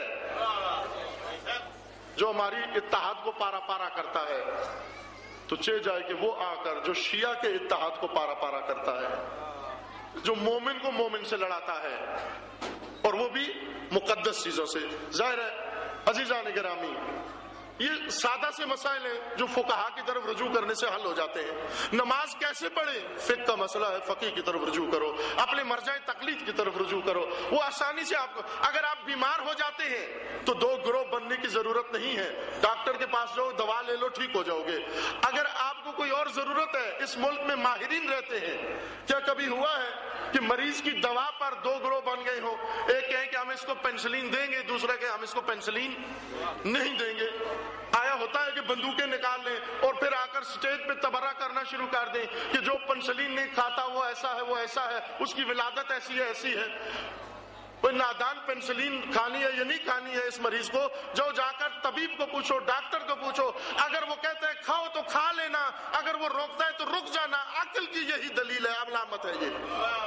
جو ہماری اتحاد کو پارا پارا کرتا ہے. تو چہ جائے کہ وہ آ کر جو شیعہ کے اتحاد کو پارا پارا کرتا ہے، جو مومن کو مومن سے لڑاتا ہے، اور وہ بھی مقدس چیزوں سے. ظاہر ہے عزیزان گرامی، یہ سادہ سے مسائل ہیں جو فقہا کی طرف رجوع کرنے سے حل ہو جاتے ہیں. نماز کیسے پڑھیں؟ فقہ کا مسئلہ ہے، فقیہ کی طرف رجوع کرو، اپنے مرجع تقلید کی طرف رجوع کرو. وہ آسانی سے آپ کو، اگر آپ بیمار ہو جاتے ہیں تو دو گروہ بننے کی ضرورت نہیں ہے. ڈاکٹر کے پاس جاؤ، دوا لے لو، ٹھیک ہو جاؤ گے. اگر آپ کو کوئی اور ضرورت ہے، اس ملک میں ماہرین رہتے ہیں. کیا کبھی ہوا ہے کہ مریض کی دوا پر دو گروہ بن گئے ہوں؟ ایک کہیں کہ ہم اس کو پینسلین دیں گے، دوسرا کہ ہم اس کو پینسلین نہیں دیں گے. آیا ہوتا ہے کہ بندوقیں نکال لیں اور پھر آ کر سٹیج پہ تبرہ کرنا شروع کر دیں کہ جو پنسلین نہیں کھاتا وہ ایسا ہے، وہ ایسا ہے، اس کی ولادت ایسی ہے، ایسی ہے. کوئی نادان پنسلین کھانی ہے یا نہیں کھانی ہے اس مریض کو، جو جا کر طبیب کو پوچھو، ڈاکٹر کو پوچھو. اگر وہ کہتا ہے کھاؤ تو کھا لینا، اگر وہ روکتا ہے تو رک جانا. عقل کی یہی دلیل ہے، علامت ہے یہ.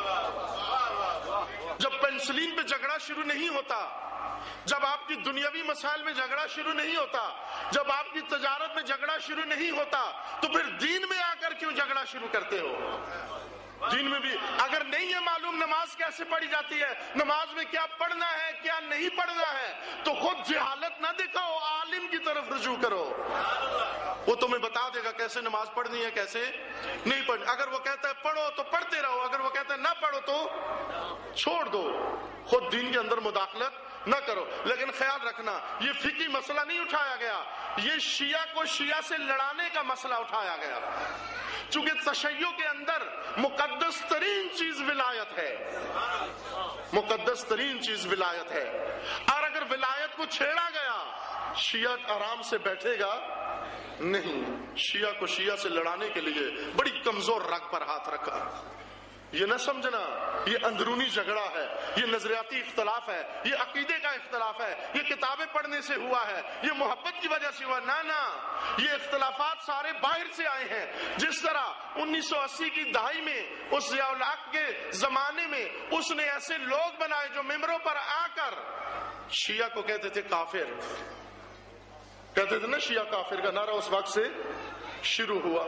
جب پنسلین پہ جھگڑا شروع نہیں ہوتا، جب آپ کی دنیاوی مسائل میں جھگڑا شروع نہیں ہوتا، جب آپ کی تجارت میں جھگڑا شروع نہیں ہوتا، تو پھر دین میں آ کر کیوں جھگڑا شروع کرتے ہو؟ دین میں بھی اگر نہیں ہے معلوم نماز کیسے پڑھی جاتی ہے، نماز میں کیا پڑھنا ہے کیا نہیں پڑھنا ہے، تو خود جہالت نہ دکھاؤ، عالم کی طرف رجوع کرو. وہ تمہیں بتا دے گا کیسے نماز پڑھنی ہے کیسے نہیں پڑھنی. اگر وہ کہتا ہے پڑھو تو پڑھتے رہو، اگر وہ کہتا ہے نہ پڑھو تو چھوڑ دو. خود دین کے اندر مداخلت نہ کرو. لیکن خیال رکھنا یہ فقہی مسئلہ نہیں اٹھایا گیا، یہ شیعہ کو شیعہ سے لڑانے کا مسئلہ اٹھایا گیا. چونکہ تشیع کے اندر مقدس ترین چیز ولایت ہے، مقدس ترین چیز ولایت ہے. اور اگر ولایت کو چھیڑا گیا شیعہ آرام سے بیٹھے گا نہیں. شیعہ کو شیعہ سے لڑانے کے لیے بڑی کمزور رگ پر ہاتھ رکھا. یہ نہ سمجھنا یہ اندرونی جھگڑا ہے، یہ نظریاتی اختلاف ہے، یہ عقیدے کا اختلاف ہے، یہ کتابیں پڑھنے سے ہوا ہے، یہ محبت کی وجہ سے ہوا، نہ یہ اختلافات سارے باہر سے آئے ہیں۔ جس طرح 1980 کی دہائی میں اس ضیاء الحق کے زمانے میں اس نے ایسے لوگ بنائے جو ممبروں پر آ کر شیعہ کو کہتے تھے کافر، کہتے تھے نا شیعہ کافر کا نعرہ اس وقت سے شروع ہوا،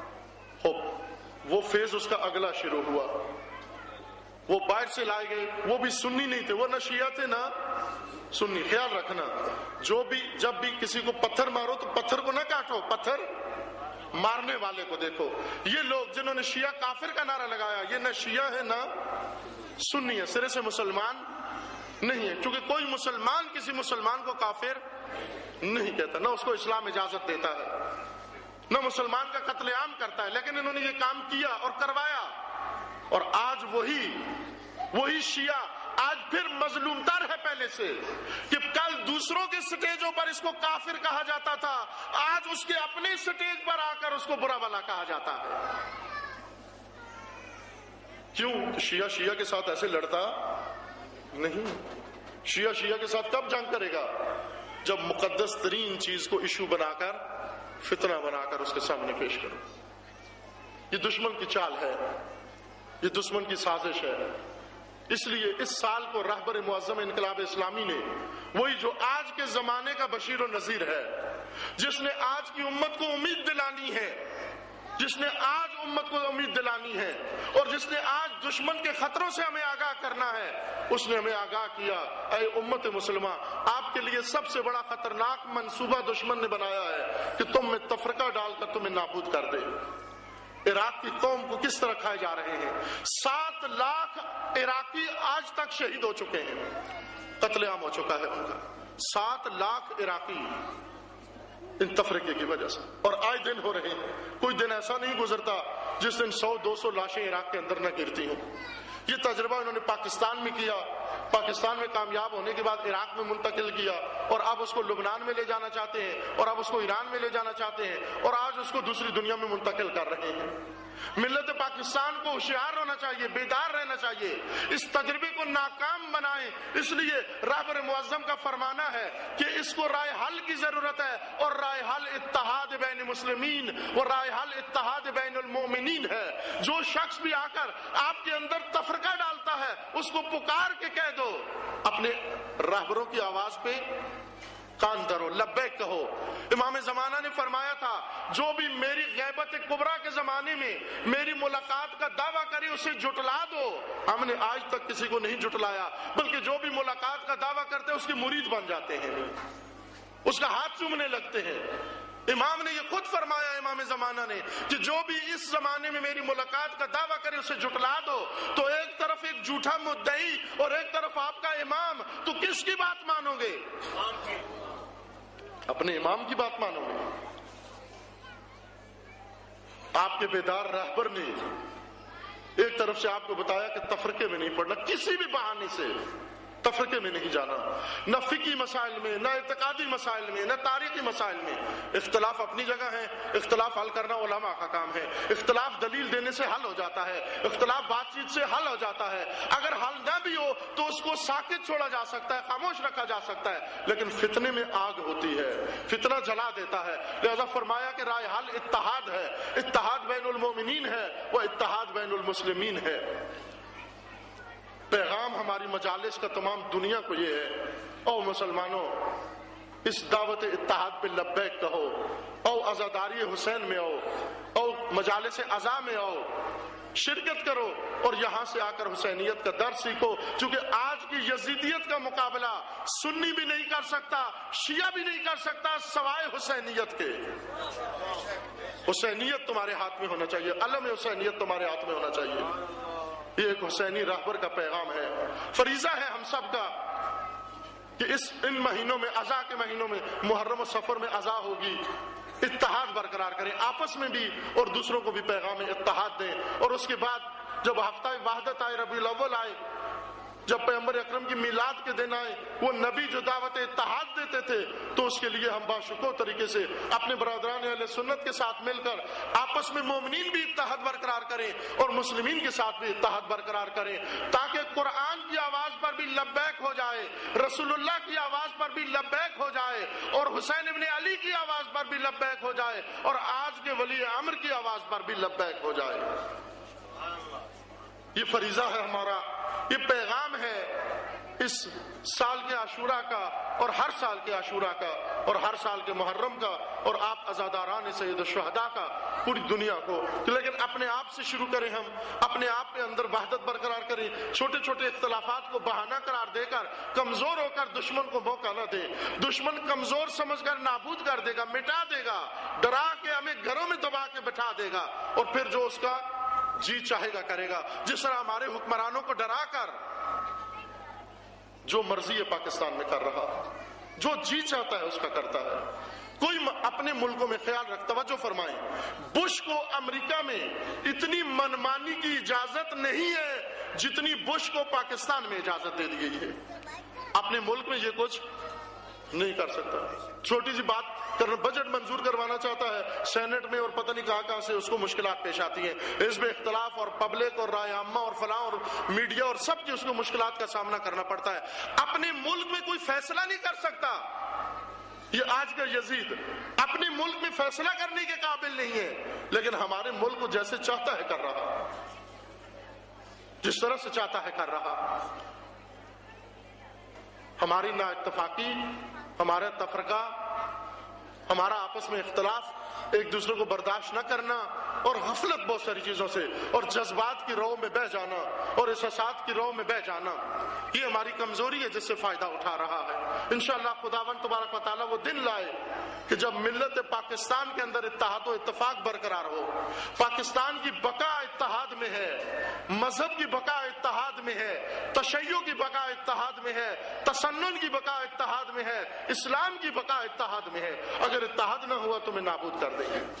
وہ فیض اس کا اگلا شروع ہوا، وہ باہر سے لائے گئے، وہ بھی سنی نہیں تھے، وہ نہ شیعہ تھے نہ سنی۔ خیال رکھنا جب بھی کسی کو پتھر مارو تو پتھر کو نہ کاٹو، پتھر مارنے والے کو دیکھو۔ یہ لوگ جنہوں نے شیعہ کافر کا نعرہ لگایا یہ نہ شیعہ ہے نہ سنی ہے، سرے سے مسلمان نہیں ہے، کیونکہ کوئی مسلمان کسی مسلمان کو کافر نہیں کہتا، نہ اس کو اسلام اجازت دیتا ہے، نہ مسلمان کا قتل عام کرتا ہے، لیکن انہوں نے یہ کام کیا اور کروایا۔ اور آج وہی شیعہ آج پھر مظلوم تر ہے پہلے سے، کہ کل دوسروں کے سٹیجوں پر اس کو کافر کہا جاتا تھا، آج اس کے اپنے سٹیج پر آ کر اس کو برا بھلا کہا جاتا ہے۔ کیوں؟ شیعہ کے ساتھ ایسے لڑتا نہیں، شیعہ کے ساتھ کب جنگ کرے گا؟ جب مقدس ترین چیز کو ایشو بنا کر، فتنہ بنا کر اس کے سامنے پیش کرو۔ یہ دشمن کی چال ہے، یہ دشمن کی سازش ہے۔ اس لیے اس سال کو رہبر معظم انقلاب اسلامی نے، وہی جو آج کے زمانے کا بشیر و نذیر ہے، جس نے آج کی امت کو امید دلانی ہے، جس نے آج امت کو امید دلانی ہے، اور جس نے آج دشمن کے خطروں سے ہمیں آگاہ کرنا ہے، اس نے ہمیں آگاہ کیا، اے امت مسلمہ، آپ کے لیے سب سے بڑا خطرناک منصوبہ دشمن نے بنایا ہے کہ تم میں تفرقہ ڈال کر تمہیں نابود کر دے۔ عراق کی قوم کو کس طرح کھائے جا رہے ہیں؟ 7 لاکھ عراقی آج تک شہید ہو چکے ہیں، قتل عام ہو چکا ہے ان کا، 7 لاکھ عراقی ان تفرقے کی وجہ سے، اور آئے دن ہو رہے ہیں۔ کوئی دن ایسا نہیں گزرتا جس دن 100-200 لاشیں عراق کے اندر نہ گرتی ہوں۔ یہ تجربہ انہوں نے پاکستان میں کیا، پاکستان میں کامیاب ہونے کے بعد عراق میں منتقل کیا، اور اب اس کو لبنان میں لے جانا چاہتے ہیں، اور اب اس کو ایران میں لے جانا چاہتے ہیں، اور آج اس کو دوسری دنیا میں منتقل کر رہے ہیں۔ ملت پاکستان کو ہوشیار ہونا چاہیے، بیدار رہنا چاہیے، اس تجربے کو ناکام بنائیں۔ اس لیے رہبر معظم کا فرمانا ہے کہ اس کو رائے حل کی ضرورت ہے، اور رائے حل اتحاد بین مسلمین اور رائے حل اتحاد بین المؤمنین ہے۔ جو شخص بھی آ کر آپ کے اندر تفرقہ ڈالتا ہے اس کو پکار کے کہہ دو، اپنے رہبروں کی آواز پہ کان دھرو، لبیک کہو۔ امام زمانہ نے فرمایا تھا جو بھی میری غیبت کبریٰ کے زمانے میں میری ملاقات کا دعویٰ کرے اسے جھٹلا دو۔ ہم نے آج تک کسی کو نہیں جھٹلایا، بلکہ جو بھی ملاقات کا دعویٰ کرتے ہیں اس کے مرید بن جاتے ہیں، اس کا ہاتھ چومنے لگتے ہیں۔ امام نے یہ خود فرمایا، امام زمانہ نے، کہ جو بھی اس زمانے میں میری ملاقات کا دعویٰ کرے اسے جھٹلا دو۔ تو ایک طرف ایک جھوٹا مدعی اور ایک طرف آپ کا امام، تو کس کی بات مانو گے؟ اپنے امام کی بات مانو گے؟ آپ کے بیدار رہبر نے ایک طرف سے آپ کو بتایا کہ تفرقے میں نہیں پڑنا، کسی بھی بہانے سے تفرقے میں نہیں جانا، نہ فقہی مسائل میں، نہ اعتقادی مسائل میں، نہ تاریخی مسائل میں۔ اختلاف اپنی جگہ ہے، اختلاف حل کرنا علماء کا کام ہے، اختلاف دلیل دینے سے حل ہو جاتا ہے، اختلاف بات چیت سے حل ہو جاتا ہے۔ اگر حل نہ بھی ہو تو اس کو ساکت چھوڑا جا سکتا ہے، خاموش رکھا جا سکتا ہے، لیکن فتنے میں آگ ہوتی ہے، فتنہ جلا دیتا ہے۔ لہذا فرمایا کہ رائے حل اتحاد ہے، اتحاد بین المومنین ہے، وہ اتحاد بین المسلمین ہے۔ پیغام ہماری مجالس کا تمام دنیا کو یہ ہے، او مسلمانوں، اس دعوت اتحاد پہ لبیک کہو، او عزاداری حسین میں آؤ، او مجالس عزا میں آؤ، شرکت کرو، اور یہاں سے آ کر حسینیت کا درس سیکھو، چونکہ آج کی یزیدیت کا مقابلہ سنی بھی نہیں کر سکتا، شیعہ بھی نہیں کر سکتا سوائے حسینیت کے۔ حسینیت تمہارے ہاتھ میں ہونا چاہیے، علم حسینیت تمہارے ہاتھ میں ہونا چاہیے۔ یہ ایک حسینی رہبر کا پیغام ہے، فریضہ ہے ہم سب کا کہ ان مہینوں میں، عزا کے مہینوں میں، محرم و سفر میں عزا ہوگی، اتحاد برقرار کریں آپس میں بھی، اور دوسروں کو بھی پیغام اتحاد دیں۔ اور اس کے بعد جب ہفتہ وحدت آئے، ربیع الاول آئے، جب پیغمبر اکرم کی میلاد کے دن آئے وہ نبی جو دعوت اتحاد دیتے تھے تو اس کے لیے ہم باشکوہ طریقے سے اپنے برادران اہل سنت کے ساتھ مل کر آپس میں مومنین بھی اتحاد برقرار کریں اور مسلمین کے ساتھ بھی اتحاد برقرار کریں، تاکہ قرآن کی آواز پر بھی لبیک ہو جائے، رسول اللہ کی آواز پر بھی لبیک ہو جائے، اور حسین ابن علی کی آواز پر بھی لبیک ہو جائے، اور آج کے ولی امر کی آواز پر بھی لبیک ہو جائے۔ یہ فریضہ ہے ہمارا، یہ پیغام ہے اس سال کے عاشوراء کا اور ہر سال کے عاشوراء کا اور ہر سال کے محرم کا اور آپ عزاداران سید الشہداء کا پوری دنیا کو۔ لیکن اپنے آپ سے شروع کریں، ہم اپنے آپ کے اندر وحدت برقرار کریں، چھوٹے چھوٹے اختلافات کو بہانہ قرار دے کر کمزور ہو کر دشمن کو موقع نہ دیں۔ دشمن کمزور سمجھ کر نابود کر دے گا، مٹا دے گا، ڈرا کے ہمیں گھروں میں دبا کے بٹھا دے گا، اور پھر جو اس کا جی چاہے گا کرے گا۔ جس طرح ہمارے حکمرانوں کو ڈرا کر جو مرضی ہے پاکستان میں کر رہا، جو جی چاہتا ہے اس کا کرتا ہے۔ کوئی اپنے ملکوں میں خیال رکھ، توجہ فرمائیں، بش کو امریکہ میں اتنی منمانی کی اجازت نہیں ہے جتنی بش کو پاکستان میں اجازت دے دی گئی ہے۔ اپنے ملک میں یہ کچھ نہیں کر سکتا۔ چھوٹی سی بات کرنا، بجٹ منظور کروانا چاہتا ہے سینٹ میں اور پتہ نہیں کہاں سے اس کو مشکلات پیش آتی ہیں، اس میں اختلاف اور پبلک اور رائے عامہ اور فلاں اور میڈیا اور سب کی اس کو مشکلات کا سامنا کرنا پڑتا ہے۔ اپنے ملک میں کوئی فیصلہ نہیں کر سکتا۔ یہ آج کا یزید اپنے ملک میں فیصلہ کرنے کے قابل نہیں ہے، لیکن ہمارے ملک کو جیسے چاہتا ہے کر رہا، جس طرح سے چاہتا ہے کر رہا۔ ہماری نا اتفاقی، ہمارا تفرقہ، ہمارا آپس میں اختلاف، ایک دوسرے کو برداشت نہ کرنا، اور غفلت بہت ساری چیزوں سے، اور جذبات کی رو میں بہہ جانا اور احساسات کی رو میں بہہ جانا، یہ ہماری کمزوری ہے جس سے فائدہ اٹھا رہا ہے۔ انشاءاللہ خداوند تبارک و تعالیٰ وہ دن لائے کہ جب ملت پاکستان کے اندر اتحاد و اتفاق برقرار ہو، پاکستان کی بقا اتحاد میں ہے، مذہب کی بقا اتحاد میں ہے، تشیع کی بقا اتحاد میں ہے، تسنن کی بقا اتحاد میں ہے، اسلام کی بقا اتحاد میں ہے۔ اگر اتحاد نہ ہوا تو میں نابود کر دیں گے۔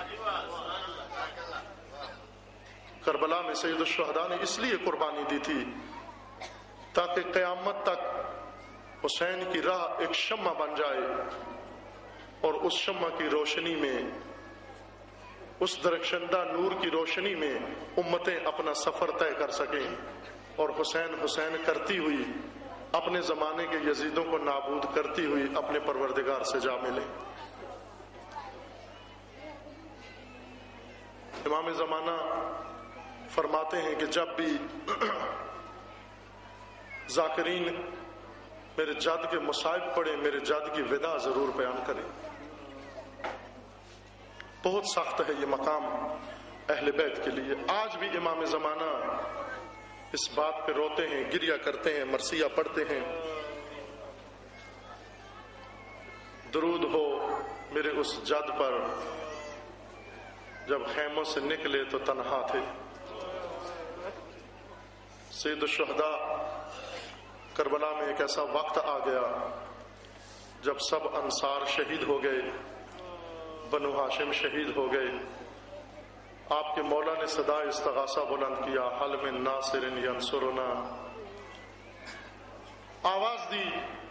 کربلا میں سید الشہداء نے اس لیے قربانی دی تھی تاکہ قیامت تک حسین کی راہ ایک شمع بن جائے، اور اس شمع کی روشنی میں، اس درخشندہ نور کی روشنی میں امتیں اپنا سفر طے کر سکیں، اور حسین حسین کرتی ہوئی اپنے زمانے کے یزیدوں کو نابود کرتی ہوئی اپنے پروردگار سے جا ملیں۔ امام زمانہ فرماتے ہیں کہ جب بھی ذاکرین میرے جد کے مصائب پڑے، میرے جد کی ودا ضرور بیان کریں۔ بہت سخت ہے یہ مقام اہل بیت کے لیے۔ آج بھی امام زمانہ اس بات پہ روتے ہیں، گریہ کرتے ہیں، مرثیہ پڑھتے ہیں، درود ہو میرے اس جد پر جب خیموں سے نکلے تو تنہا تھے۔ سید الشہداء کربلا میں ایک ایسا وقت آ گیا جب سب انصار شہید ہو گئے، بنو ہاشم شہید ہو گئے۔ آپ کے مولا نے صدا استغاثہ بلند کیا، حل من ناصر ینصرنا، آواز دی،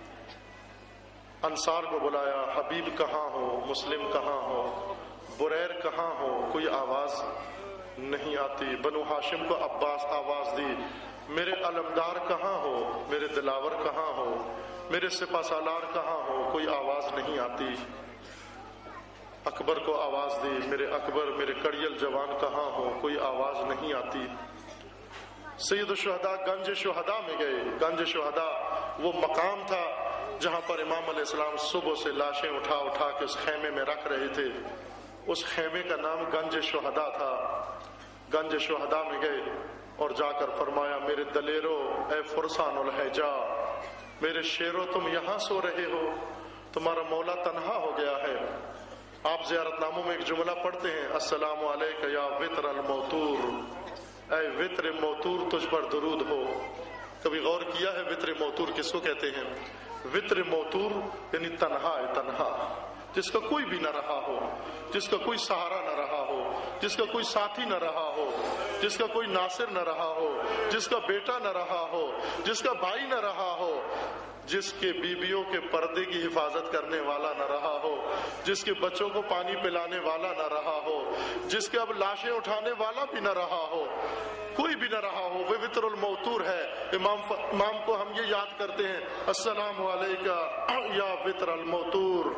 انصار کو بلایا، حبیب کہاں ہو، مسلم کہاں ہو، بریر کہاں ہو، کوئی آواز نہیں آتی۔ بنو ہاشم کو عباس آواز دی، میرے علمدار کہاں ہو، میرے دلاور کہاں ہو، میرے سپہ سالار کہاں ہو، کوئی آواز نہیں آتی۔ اکبر کو آواز دی، میرے اکبر، میرے کڑیل جوان کہاں ہو، کوئی آواز نہیں آتی۔ سید الشہداء گنج شہداء میں گئے۔ گنج شہداء وہ مقام تھا جہاں پر امام علیہ السلام صبح سے لاشیں اٹھا اٹھا کے اس خیمے میں رکھ رہے تھے۔ اس خیمے کا نام گنج شہداء تھا۔ گنج شہداء میں گئے اور جا کر فرمایا، میرے دلیرو، اے فرسان الحجا، میرے شیرو، تم یہاں سو رہے ہو، تمہارا مولا تنہا ہو گیا ہے۔ آپ زیارت ناموں میں ایک جملہ پڑھتے ہیں، السلام علیک یا وطر الموتور، اے وطر موتور تجھ پر درود ہو۔ کبھی غور کیا ہے وطر موتور کس کو کہتے ہیں؟ وطر موتور یعنی تنہا ہے، تنہا، جس کا کوئی بھی نہ رہا ہو، جس کا کوئی سہارا نہ رہا ہو، जिसका कोई साथी न रहा हो, जिसका कोई नासिर न रहा हो, जिसका बेटा न रहा हो, जिसका भाई न रहा हो, जिसके बीवियों के पर्दे की हिफाजत करने वाला न रहा हो, जिसके बच्चों को पानी पिलाने वाला न रहा हो, जिसके अब लाशें उठाने वाला भी न रहा हो, कोई भी न रहा हो, वे वित्रुल मौतूर है। इमाम को हम ये याद करते हैं, अस्सलामु अलैका या वित्रुल मौतूर,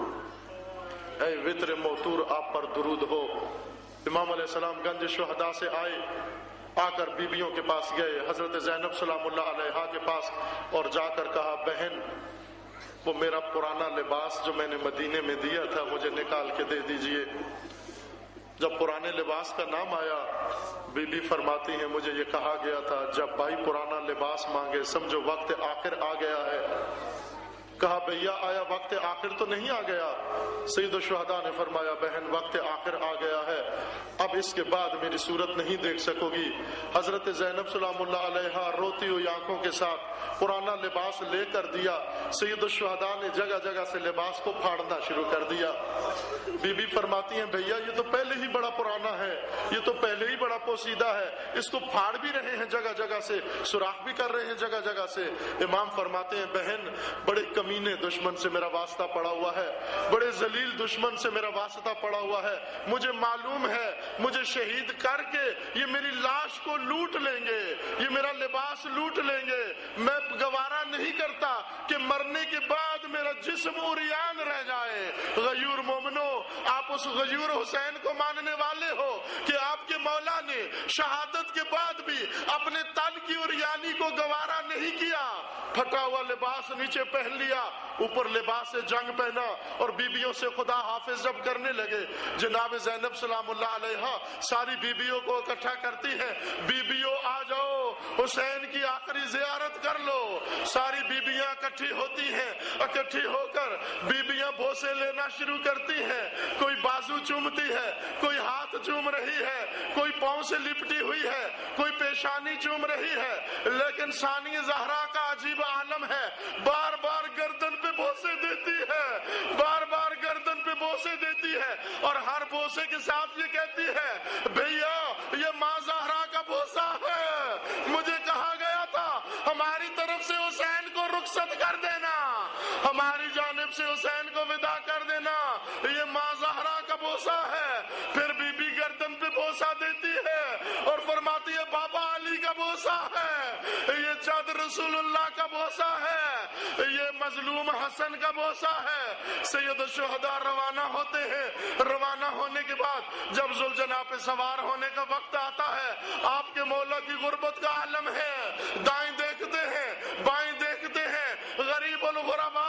ऐ वित्र मौतूर आप पर दुरूद हो। इमाम अलैहिस्सलाम गंज शुहदा से आए, आकर बीबियों के पास गए, हजरत ज़ैनब सलामुल्लाह अलैहा के पास, और जाकर कहा, बहन वो मेरा पुराना लिबास जो मैंने मदीने में दिया था मुझे निकाल के दे दीजिए। जब पुराने लिबास का नाम आया, बीबी फरमाती हैं, मुझे ये कहा गया था जब भाई पुराना लिबास मांगे समझो वक्त आखिर आ गया है। कहा, भैया आया वक्त आखिर तो नहीं आ गया? सैयद शुहदा ने फरमाया, बहन वक्त आखिर आ गया है, अब इसके बाद मेरी सूरत नहीं देख सकोगी। हजरत ज़ैनब सलामुल्लाह अलैहा रोती हुई आंखों के साथ पुराना लिबास लेकर दिया। सैयद शुहदा ने जगह जगह से लिबास को फाड़ना शुरू कर दिया। बीबी फरमाती हैं, भैया ये तो पहले ही बड़ा पुराना है, ये तो पहले ही बड़ा पोसीदा है, इसको फाड़ भी रहे हैं जगह जगह से, सुराख भी कर रहे हैं जगह जगह से। इमाम फरमाते हैं, बहन बड़े कमीने दुश्मन से मेरा वास्ता पड़ा हुआ है, बड़े जलील दुश्मन से मेरा वास्ता पड़ा हुआ है। मुझे मालूम है मुझे शहीद करके ये मेरी लाश को लूट लेंगे, ये मेरा लिबास लूट लेंगे। मैं गवारा नहीं करता कि मरने के बाद मेरा जिस्म उरियान रह जाए। गयूर मोमिनो, आप उस गयूर हुसैन को मानने वाले हो कि आपके मौला ने शहादत के बाद भी अपने तन की उरियानी को गवारा नहीं किया। फटा हुआ लिबास नीचे पहन लिया, ऊपर लिबास से जंग पहना, और बीबियों से खुदा हाफिज जब करने लगे, जनाब ज़ैनब सलामुल्लाह अलैहा सारी बीबियों को इकट्ठा करती हैं, बीबियों आ जाओ हुसैन की आखिरी जियारत कर लो। सारी बीबियां इकट्ठी होती हैं, इकट्ठी होकर बीबियां बोसे लेना शुरू करती हैं। कोई बाजू चूमती है, कोई हाथ चूम रही है, कोई पांव से लिपटी हुई है, कोई पेशानी चूम रही है। लेकिन सानी ज़हरा का अजीब आलम है, बार बार गर्दन पे बोसे देती है, बार बार गर्दन पे बोसे देती है, और हर बोसे के साथ ये कहती है, भैया ये माँ ज़हरा का बोसा है। मुझे कहा गया था हमारी तरफ से हुसैन को रुखसत कर देना, हमारी जानिब से हुसैन को विदा कर देना, ये माँ ज़हरा का बोसा है। फिर बीबी गर्दन पे बोसा देती है और फरमाती है, बाबा अली का बोसा है, ये जद रसूलुल्लाह का बोसा है, ये मजलूम हसन का बोसा है। सैयद शुहदा रवाना होते हैं, रवाना होने के बाद जब जुलजना पे सवार होने का वक्त आता है, आपके मौला की गुर्बत का आलम है, दाएं देखते हैं, बाएं देखते हैं, गरीबुल गुरबा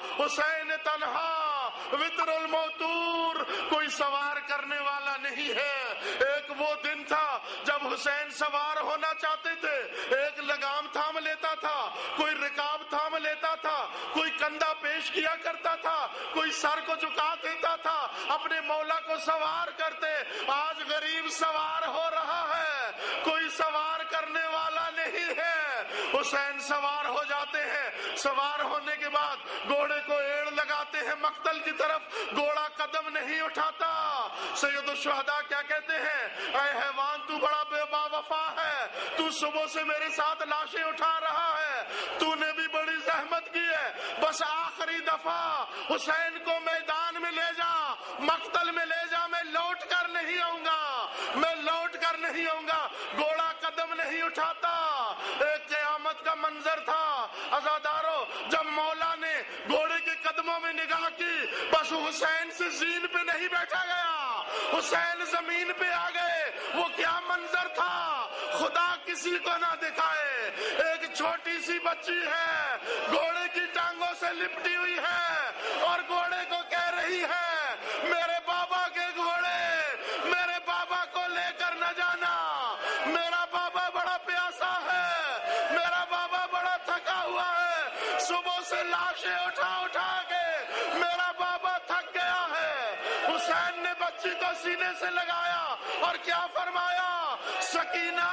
हुसैन तन्हा वित्रुल मौतूर, कोई सवार करने वाला नहीं है। एक वो दिन था जब हुसैन सवार होना चाहते थे, एक लगाम थाम लेता था, कोई रिकाब थाम लेता था, कोई कंधा पेश किया करता था, कोई सर को झुका देता था, अपने मौला को सवार करते। आज गरीब सवार हो रहा है, कोई सवार करने वाला नहीं है। हुसैन सवार हो जाते हैं, सवार होने के बाद घोड़े को एड़ लगाते हैं मक्तल की तरफ, घोड़ा कदम नहीं उठाता। सैयद शुहदा क्या कहते हैं, ऐ हैवान तू बड़ा बेवफा है, तू सुबह से मेरे साथ लाशें उठा रहा है, तूने भी बड़ी जहमत की है, बस आखिरी दफा हुसैन को मैदान में ले जा, मक्तल में ले जा, मैं लौट कर नहीं आऊंगा, मैं लौट कर नहीं आऊंगा। घोड़ा कदम नहीं उठाता। एक क़यामत का मंजर था अज़ादारो, जब मौला ने घोड़े के कदमों में निगाह की, बस हुसैन से जीन पे नहीं बैठा गया, हुसैन जमीन पे आ गए। वो क्या मंजर था, खुदा किसी को ना दिखाए। एक छोटी सी बच्ची है, घोड़े की टांगों से लिपटी हुई है, और घोड़े को कह रही है, मेरे बाबा के घोड़े, मेरे बाबा को लेकर न जाना, मेरा बाबा बड़ा प्यासा है, मेरा बाबा बड़ा थका हुआ है, सुबह से लाशें उठा उठा के मेरा बाबा थक गया है। हुसैन ने बच्ची को सीने से लगाया और क्या फरमाया, सकीना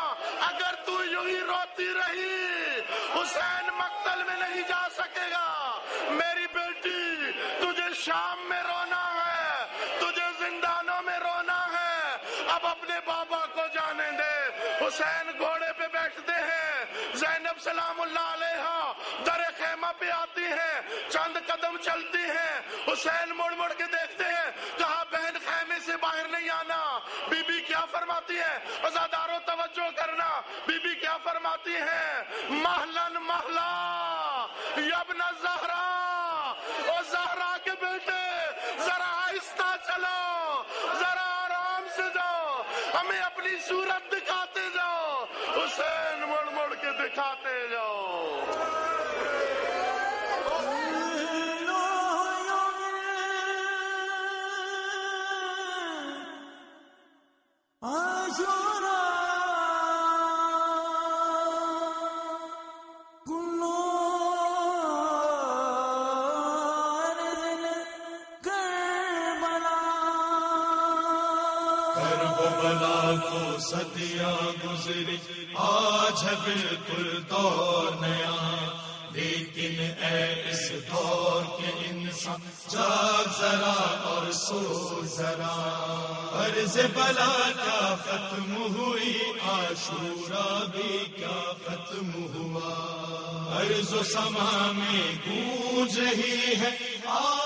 अगर तू यूं ही रोती रही, हुसैन मक्तल में नहीं जा सकेगा। मेरी बेटी तुझे शाम में रोना है, तुझे जिंदानों में रोना है, اب اپنے بابا کو جانے دے. حسین گھوڑے پہ بیٹھتے ہیں, زینب سلام اللہ علیہا در خیمہ پہ آتی ہیں, چند قدم چلتی ہیں, حسین مڑ مڑ کے دیکھتے ہیں, کہا بہن خیمے سے باہر نہیں آنا. بی بی کیا فرماتی ہے؟ عزادارو توجہ کرنا, بی بی کیا فرماتی ہے؟ محلن محلا یابن زہرا, او زہرا کے بیٹے ذرا آہستہ چلو, ذرا آرام سے جاؤ, ہمیں اپنی صورت دکھاتے جاؤ. حسین مڑ مڑ کے دکھاتے جاؤ. کربلا کو صدیاں گزری, آج ہے بالکل دور نیا, لیکن اے اس دور کے انسان جاگ ذرا اور سو ذرا. عرض بلا کیا ختم ہوئی, عاشورہ بھی کیا ختم ہوا, عرض و سما میں گونج رہی ہے